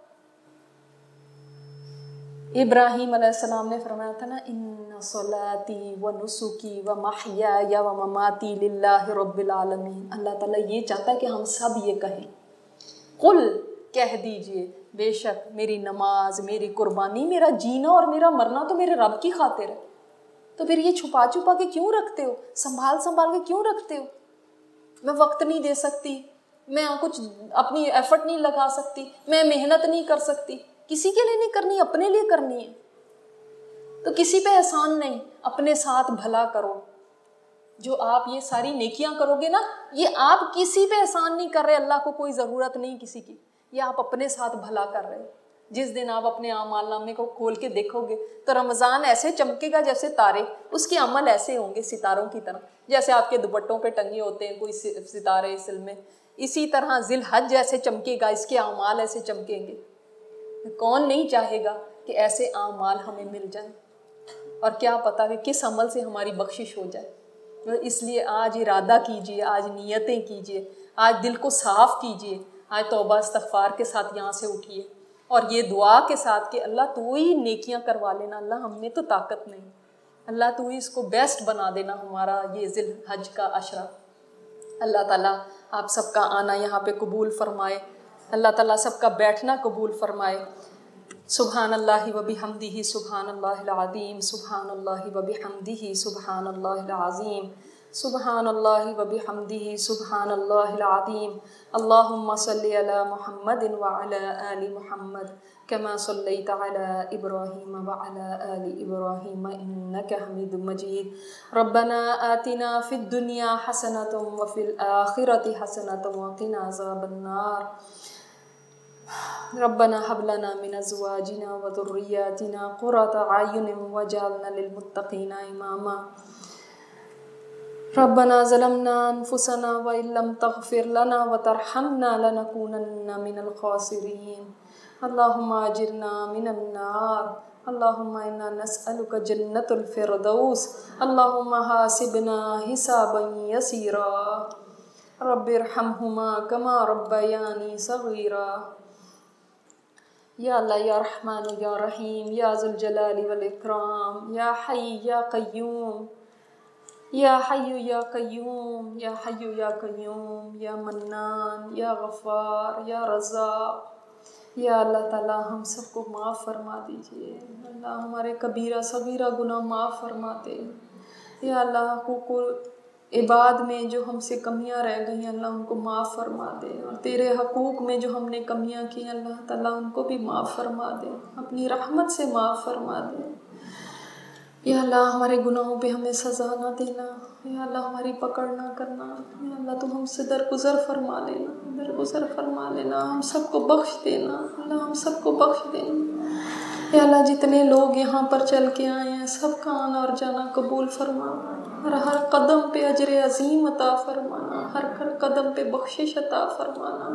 Speaker 1: ابراہیم علیہ السلام نے فرمایا تھا نا، ان صلاتی و نسکی و محیای و مماتی للہ رب العالمین. اللہ تعالیٰ یہ چاہتا ہے کہ ہم سب یہ کہیں، قل کہہ دیجئے، بے شک میری نماز، میری قربانی، میرا جینا اور میرا مرنا تو میرے رب کی خاطر ہے. تو پھر یہ چھپا چھپا کے کیوں رکھتے ہو؟ سنبھال سنبھال کے کیوں رکھتے ہو؟ میں وقت نہیں دے سکتی، میں کچھ اپنی ایفرٹ نہیں لگا سکتی، میں محنت نہیں کر سکتی. کسی کے لیے نہیں کرنی، اپنے لیے کرنی ہے. تو کسی پہ احسان نہیں، اپنے ساتھ بھلا کرو. جو آپ یہ ساری نیکیاں کرو گے نا، یہ آپ کسی پہ احسان نہیں کر رہے، اللہ کو کوئی ضرورت نہیں کسی کی، یہ آپ اپنے ساتھ بھلا کر رہے. جس دن آپ اپنے اعمال نامے کو کھول کے دیکھو گے تو رمضان ایسے چمکے گا جیسے تارے، اس کے عمل ایسے ہوں گے ستاروں کی طرح، جیسے آپ کے دوپٹوں پہ ٹنگے ہوتے ہیں کوئی ستارے سل میں، اسی طرح ذی الحج جیسے چمکے گا، اس کے اعمال ایسے چمکیں گے. کون نہیں چاہے گا کہ ایسے اعمال ہمیں مل جائیں، اور کیا پتا کہ کس عمل سے ہماری بخشش ہو جائے. اس لیے آج ارادہ کیجئے، آج نیتیں کیجئے، آج دل کو صاف کیجئے، آج توبہ استغفار کے ساتھ یہاں سے اٹھیے اور یہ دعا کے ساتھ کہ اللہ تو ہی نیکیاں کروا لینا، اللہ ہم میں تو طاقت نہیں، اللہ تو ہی اس کو بیسٹ بنا دینا ہمارا یہ ذی الحج کا عشرہ. اللہ تعالیٰ آپ سب کا آنا یہاں پہ قبول فرمائے، اللہ تعالیٰ سب کا بیٹھنا قبول فرمائے. سبحان اللہ و بحمدہ، سبحان اللہ العظیم، سبحان اللہ و بحمدہ، سبحان اللہ العظیم، سبحان اللہ و بحمدہ سبحان اللہ العظیم اللہم صلی علی محمد وعلی آل محمد کما صلیت علی ابراہیم وعلی آل ابراہیم انک حمید مجید ربنا آتنا فی الدنیا حسنۃ وفی الآخرۃ حسنۃ وقنا عذاب النار ربنا هب لنا من ازواجنا وذرياتنا قرة اعین واجعلنا للمتقین اماما ربنا ظلمنا انفسنا وان لم تغفر لنا وترحمنا لنكونن من الخاسرین اللهم اجرنا من النار اللهم انا نسألك جنة الفردوس اللهم حاسبنا حسابا يسيرا رب ارحمهما كما ربياني صغيرا یا اللہ یا رحمان یا رحیم یا ذو الجلال والاکرام یا حی یا قیوم یا حی یا قیوم یا حی یا قیوم یا منان یا غفار یا رزاق یا اللہ تعالی ہم سب کو معاف فرما دیجئے اللہ ہمارے کبیرہ صغیرہ گناہ معاف فرما دے یا اللہ حقوق عباد میں جو ہم سے کمیاں رہ گئی اللہ ان کو معاف فرما دے اور تیرے حقوق میں جو ہم نے کمیاں کی اللہ تعالیٰ ان کو بھی معاف فرما دے اپنی رحمت سے معاف فرما دے یا اللہ ہمارے گناہوں پہ ہمیں سزا نہ دینا یا اللہ ہماری پکڑ نہ کرنا یا اللہ تو ہم سے درگزر فرما لینا ہم سب کو بخش دینا اللہ ہم سب کو بخش دینا یا اللہ جتنے لوگ یہاں پر چل کے آئے ہیں سب کا آنا اور جانا قبول فرمانا اور ہر قدم پہ اجر عظیم عطا فرمانا ہر قدم پہ بخشش عطا فرمانا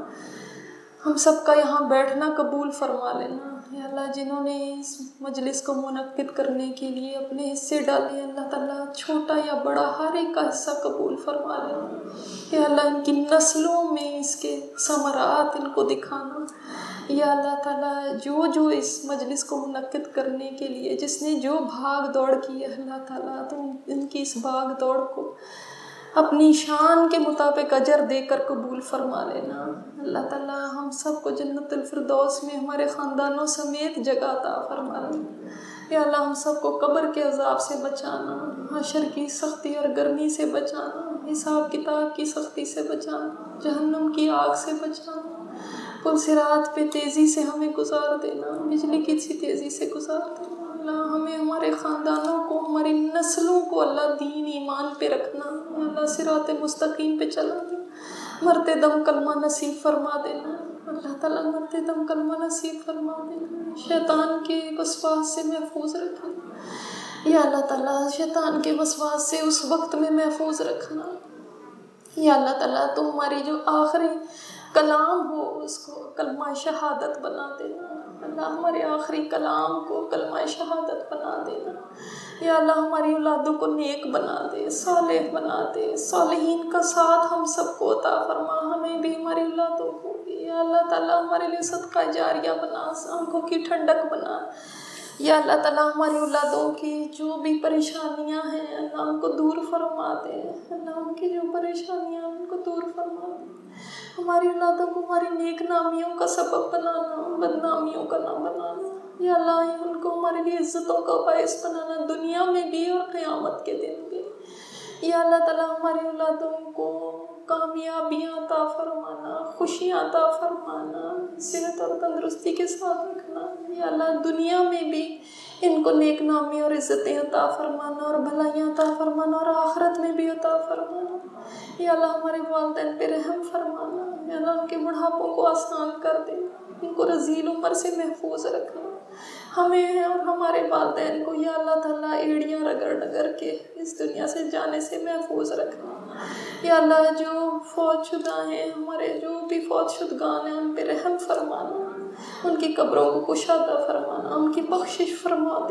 Speaker 1: ہم سب کا یہاں بیٹھنا قبول فرما لینا یا اللہ جنہوں نے اس مجلس کو منعقد کرنے کے لیے اپنے حصے ڈالے اللہ تعالیٰ چھوٹا یا بڑا ہر ایک کا حصہ قبول فرما لینا یا اللہ ان کی نسلوں میں اس کے ثمرات ان کو دکھانا یا اللہ تعالیٰ جو اس مجلس کو منعقد کرنے کے لیے جس نے جو بھاگ دوڑ کی ہے اللہ تعالیٰ تو ان کی اس بھاگ دوڑ کو اپنی شان کے مطابق اجر دے کر قبول فرما لینا اللہ تعالیٰ ہم سب کو جنت الفردوس میں ہمارے خاندانوں سمیت جگہ عطا فرما لینا یا اللہ ہم سب کو قبر کے عذاب سے بچانا حشر کی سختی اور گرمی سے بچانا حساب کتاب کی سختی سے بچانا جہنم کی آگ سے بچانا پل صراط پہ تیزی سے ہمیں گزار دینا بجلی کی سی تیزی سے گزار دینا اللہ ہمیں ہمارے خاندانوں کو ہماری نسلوں کو اللہ دین ایمان پہ رکھنا اللہ صراط مستقیم پہ چلانا مرتے دم کلمہ نصیب فرما دینا اللہ تعالیٰ مرتے دم کلمہ نصیب فرما دینا شیطان کے وسواس سے محفوظ رکھنا یا اللہ تعالیٰ شیطان کے وسواس سے اس وقت میں محفوظ رکھنا یا اللہ تعالیٰ تو ہماری جو آخری کلام ہو اس کو کلمہ شہادت بنا دینا اللہ ہمارے آخری کلام کو کلمہ شہادت بنا دینا یا اللہ ہماری اولادوں کو نیک بنا دے صالح بنا دے صالحین کا ساتھ ہم سب کو عطا فرما ہمیں بھی ہماری اولادوں کو بھی یا اللہ تعالیٰ ہمارے لیے صدقہ جاریہ بنا آنکھوں کی ٹھنڈک بنا یا اللہ تعالیٰ ہماری اولادوں کی جو بھی پریشانیاں ہیں اللہ ان کو دور فرما دے اللہ ان کی جو پریشانیاں ہیں ان کو دور فرما دے ہماری اولادوں کو ہماری نیک نامیوں کا سبب بنانا بدنامیوں کا نہ بنانا یا اللہ ان کو ہمارے لیے عزتوں کا باعث بنانا دنیا میں بھی اور قیامت کے دن بھی یا اللہ تعالیٰ ہماری اولادوں کو کامیابیاں عطا فرمانا خوشیاں عطا فرمانا صحت اور تندرستی کے ساتھ رکھنا یا اللہ دنیا میں بھی ان کو نیک نامی اور عزتیں عطا فرمانا اور بھلائیاں عطا فرمانا اور آخرت میں بھی عطا فرمانا یا اللہ ہمارے والدین پہ رحم فرمانا یا اللہ ان کے بڑھاپوں کو آسان کر دینا ان کو رذیل عمر سے محفوظ رکھنا ہمیں اور ہمارے والدین کو یا اللہ تعالیٰ ایڑیاں رگڑ کے اس دنیا سے جانے سے محفوظ رکھنا یا اللہ جو فوت شدہ ہیں ہمارے جو بھی فوت شدگان ہیں ان پہ رحم فرمانا ان کی قبروں کو کشادہ فرمانا ان کی بخشش فرما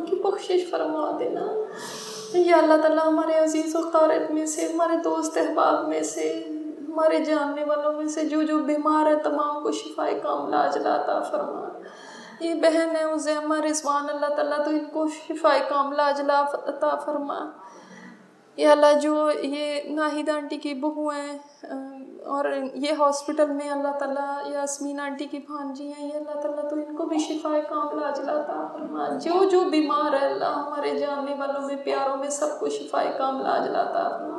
Speaker 1: دینا یا اللہ تعالیٰ ہمارے عزیز و قارب میں سے ہمارے دوست احباب میں سے ہمارے جاننے والوں میں سے جو بیمار ہے تمام کو شفائے کاملہ عاجلہ عطا فرما یہ بہن ہے عزیمہ رضوان اللہ تعالیٰ تو ان کو شفائے کاملہ عاجلہ عطا فرما
Speaker 2: یا اللہ جو یہ ناہید آنٹی کی بہو ہیں اور یہ ہاسپٹل میں اللہ تعالیٰ یاسمین آنٹی کی بھانجی ہیں، یا اللہ تعالیٰ تو ان کو بھی شفائے کاملہ عاجلہ عطا فرما، جو بیمار ہے اللہ ہمارے جاننے والوں میں پیاروں میں سب کو شفائے کاملہ عاجلہ عطا فرما۔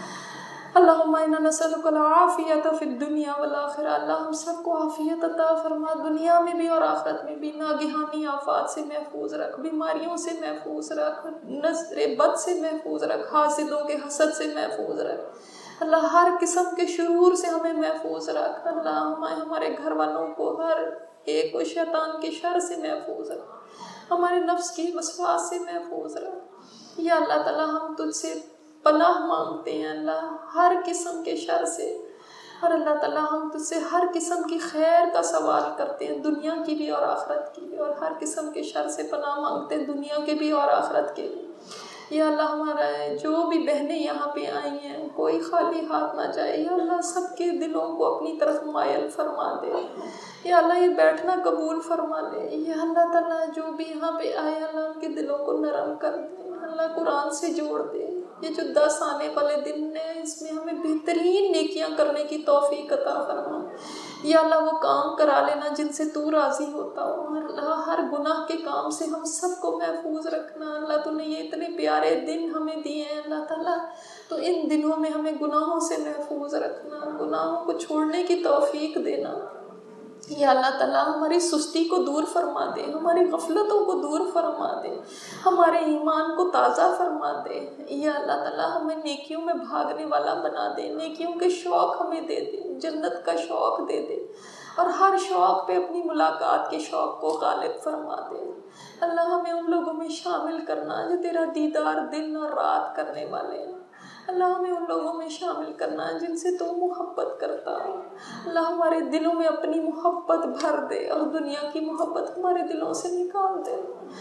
Speaker 2: اللہم انا نسألک العافیۃ فی الدنیا والآخرہ، اللہ ہم سب کو عافیت عطا فرما، دنیا میں بھی اور آخرت میں بھی، ناگہانی آفات سے محفوظ رکھ، بیماریوں سے محفوظ رکھ، نظر بد سے محفوظ رکھ، حاسدوں کے حسد سے محفوظ رکھ، اللہ ہر قسم کے شرور سے ہمیں محفوظ رکھ، اللہ ہمارے گھر والوں کو ہر ایک شیطان کے شر سے محفوظ رکھ، ہمارے نفس کی وسواس سے محفوظ رکھ، یا اللہ تعالیٰ ہم تجھ سے پناہ مانگتے ہیں اللہ ہر قسم کے شر سے، اور اللہ تعالیٰ ہم تجھ سے ہر قسم کی خیر کا سوال کرتے ہیں، دنیا کی بھی اور آخرت کی بھی، اور ہر قسم کے شر سے پناہ مانگتے ہیں، دنیا کے بھی اور آخرت کے بھی۔ یا اللہ ہمارا جو بھی بہنیں یہاں پہ آئی ہیں کوئی خالی ہاتھ نہ جائے، یا اللہ سب کے دلوں کو اپنی طرف مائل فرما دے، یا اللہ یہ بیٹھنا قبول فرما لے، یا اللہ تعالیٰ جو بھی یہاں پہ آئے اللہ ان کے دلوں کو نرم کر دے، اللہ قرآن سے جوڑ دے، یہ جو 10 آنے والے دن ہیں اس میں ہمیں بہترین نیکیاں کرنے کی توفیق عطا فرما، یا اللہ وہ کام کرا لینا جن سے تو راضی ہوتا ہو، اللہ ہر گناہ کے کام سے ہم سب کو محفوظ رکھنا، اللہ تو نے یہ اتنے پیارے دن ہمیں دیے ہیں اللہ تعالیٰ، تو ان دنوں میں ہمیں گناہوں سے محفوظ رکھنا، گناہوں کو چھوڑنے کی توفیق دینا، یا اللہ تعالیٰ ہماری سستی کو دور فرما دے، ہماری غفلتوں کو دور فرما دے، ہمارے ایمان کو تازہ فرما دے، یا اللہ تعالیٰ ہمیں نیکیوں میں بھاگنے والا بنا دے، نیکیوں کے شوق ہمیں دے دے، جنت کا شوق دے دے، اور ہر شوق پہ اپنی ملاقات کے شوق کو غالب فرما دے، اللہ ہمیں ان لوگوں میں شامل کرنا جو تیرا دیدار دن اور رات کرنے والے ہیں، اللہ ہمیں ان لوگوں میں شامل کرنا جن سے تو محبت کرتا ہے، اللہ ہمارے دلوں میں اپنی محبت بھر دے اور دنیا کی محبت ہمارے دلوں سے نکال دے،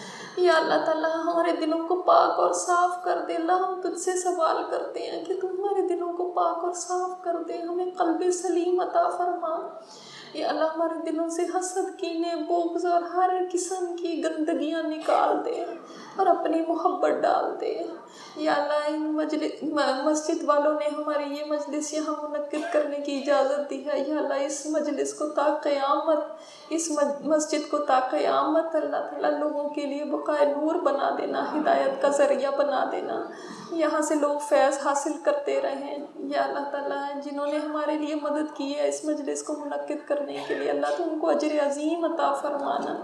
Speaker 2: یا اللہ تعالیٰ ہمارے دلوں کو پاک اور صاف کر دے، اللہ ہم تجھ سے سوال کرتے ہیں کہ تم ہمارے دلوں کو پاک اور صاف کر دے، ہمیں قلب سلیم عطا فرما، یا اللہ ہمارے دلوں سے حسد کینے بغض اور ہر قسم کی گندگیاں نکال دے اور اپنی محبت ڈال دے، یا اللہ ان مسجد والوں نے ہماری یہ مجلس یہاں منعقد کرنے کی اجازت دی ہے، یا اللہ اس مجلس کو تا قیامت، اس مسجد کو تا قیامت اللہ تعالیٰ لوگوں کے لیے بقائے نور بنا دینا، ہدایت کا ذریعہ بنا دینا، یہاں سے لوگ فیض حاصل کرتے رہیں، یا اللہ تعالیٰ جنہوں نے ہمارے لیے مدد کی ہے اس مجلس کو منعقد کرنے کے لیے اللہ تو ان کو اجر عظیم عطا فرمانا،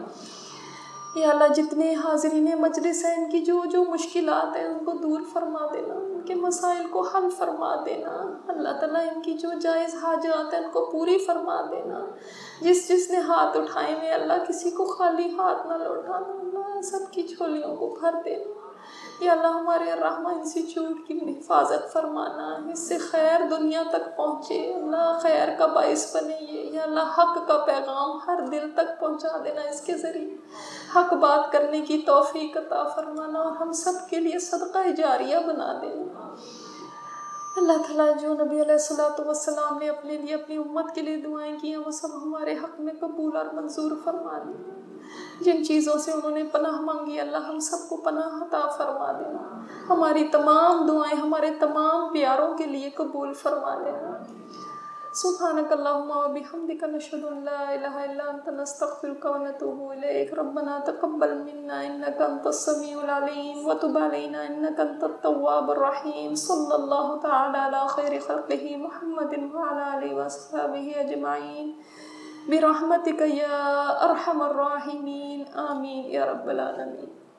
Speaker 2: یا اللہ جتنے حاضرین مجلس ہیں ان کی جو مشکلات ہیں ان کو دور فرما دینا، ان کے مسائل کو حل فرما دینا، اللہ تعالیٰ ان کی جو جائز حاجات ہیں ان کو پوری فرما دینا، جس نے ہاتھ اٹھائے ہیں اللہ کسی کو خالی ہاتھ نہ لوٹانا، اللہ سب کی جھولیوں کو بھر دینا، یا اللہ ہمارے الرحمہ انسٹیٹیوٹ کی حفاظت فرمانا، اس سے خیر دنیا تک پہنچے، اللہ خیر کا باعث بنے یہ، یا اللہ حق کا پیغام ہر دل تک پہنچا دینا، اس کے ذریعے حق بات کرنے کی توفیق عطا فرمانا اور ہم سب کے لیے صدقہ جاریہ بنا دینا، اللہ تعالیٰ جو نبی علیہ الصلوۃ والسلام نے اپنے لیے اپنی امت کے لیے دعائیں کی ہیں وہ سب ہمارے حق میں قبول اور منظور فرما دینا، جن چیزوں سے انہوں نے پناہ مانگی اللہ ہم سب کو پناہ عطا فرما دینا، ہماری تمام دعائیں ہمارے تمام پیاروں کے لیے قبول فرما دینا، سبحانک اللہم و بحمدک نشہد ان لا الہ الا انت نستغفرک و نتوب الیک، ربنا تقبل منا انک انت السمیع العلیم وتب علینا انک انت التواب الرحیم، صلی اللہ تعالی علی خیر خلقہ محمد وعلی آلہ وصحبہ اجمعین برحمتک یا ارحم الراحمین، آمین یا رب العالمین۔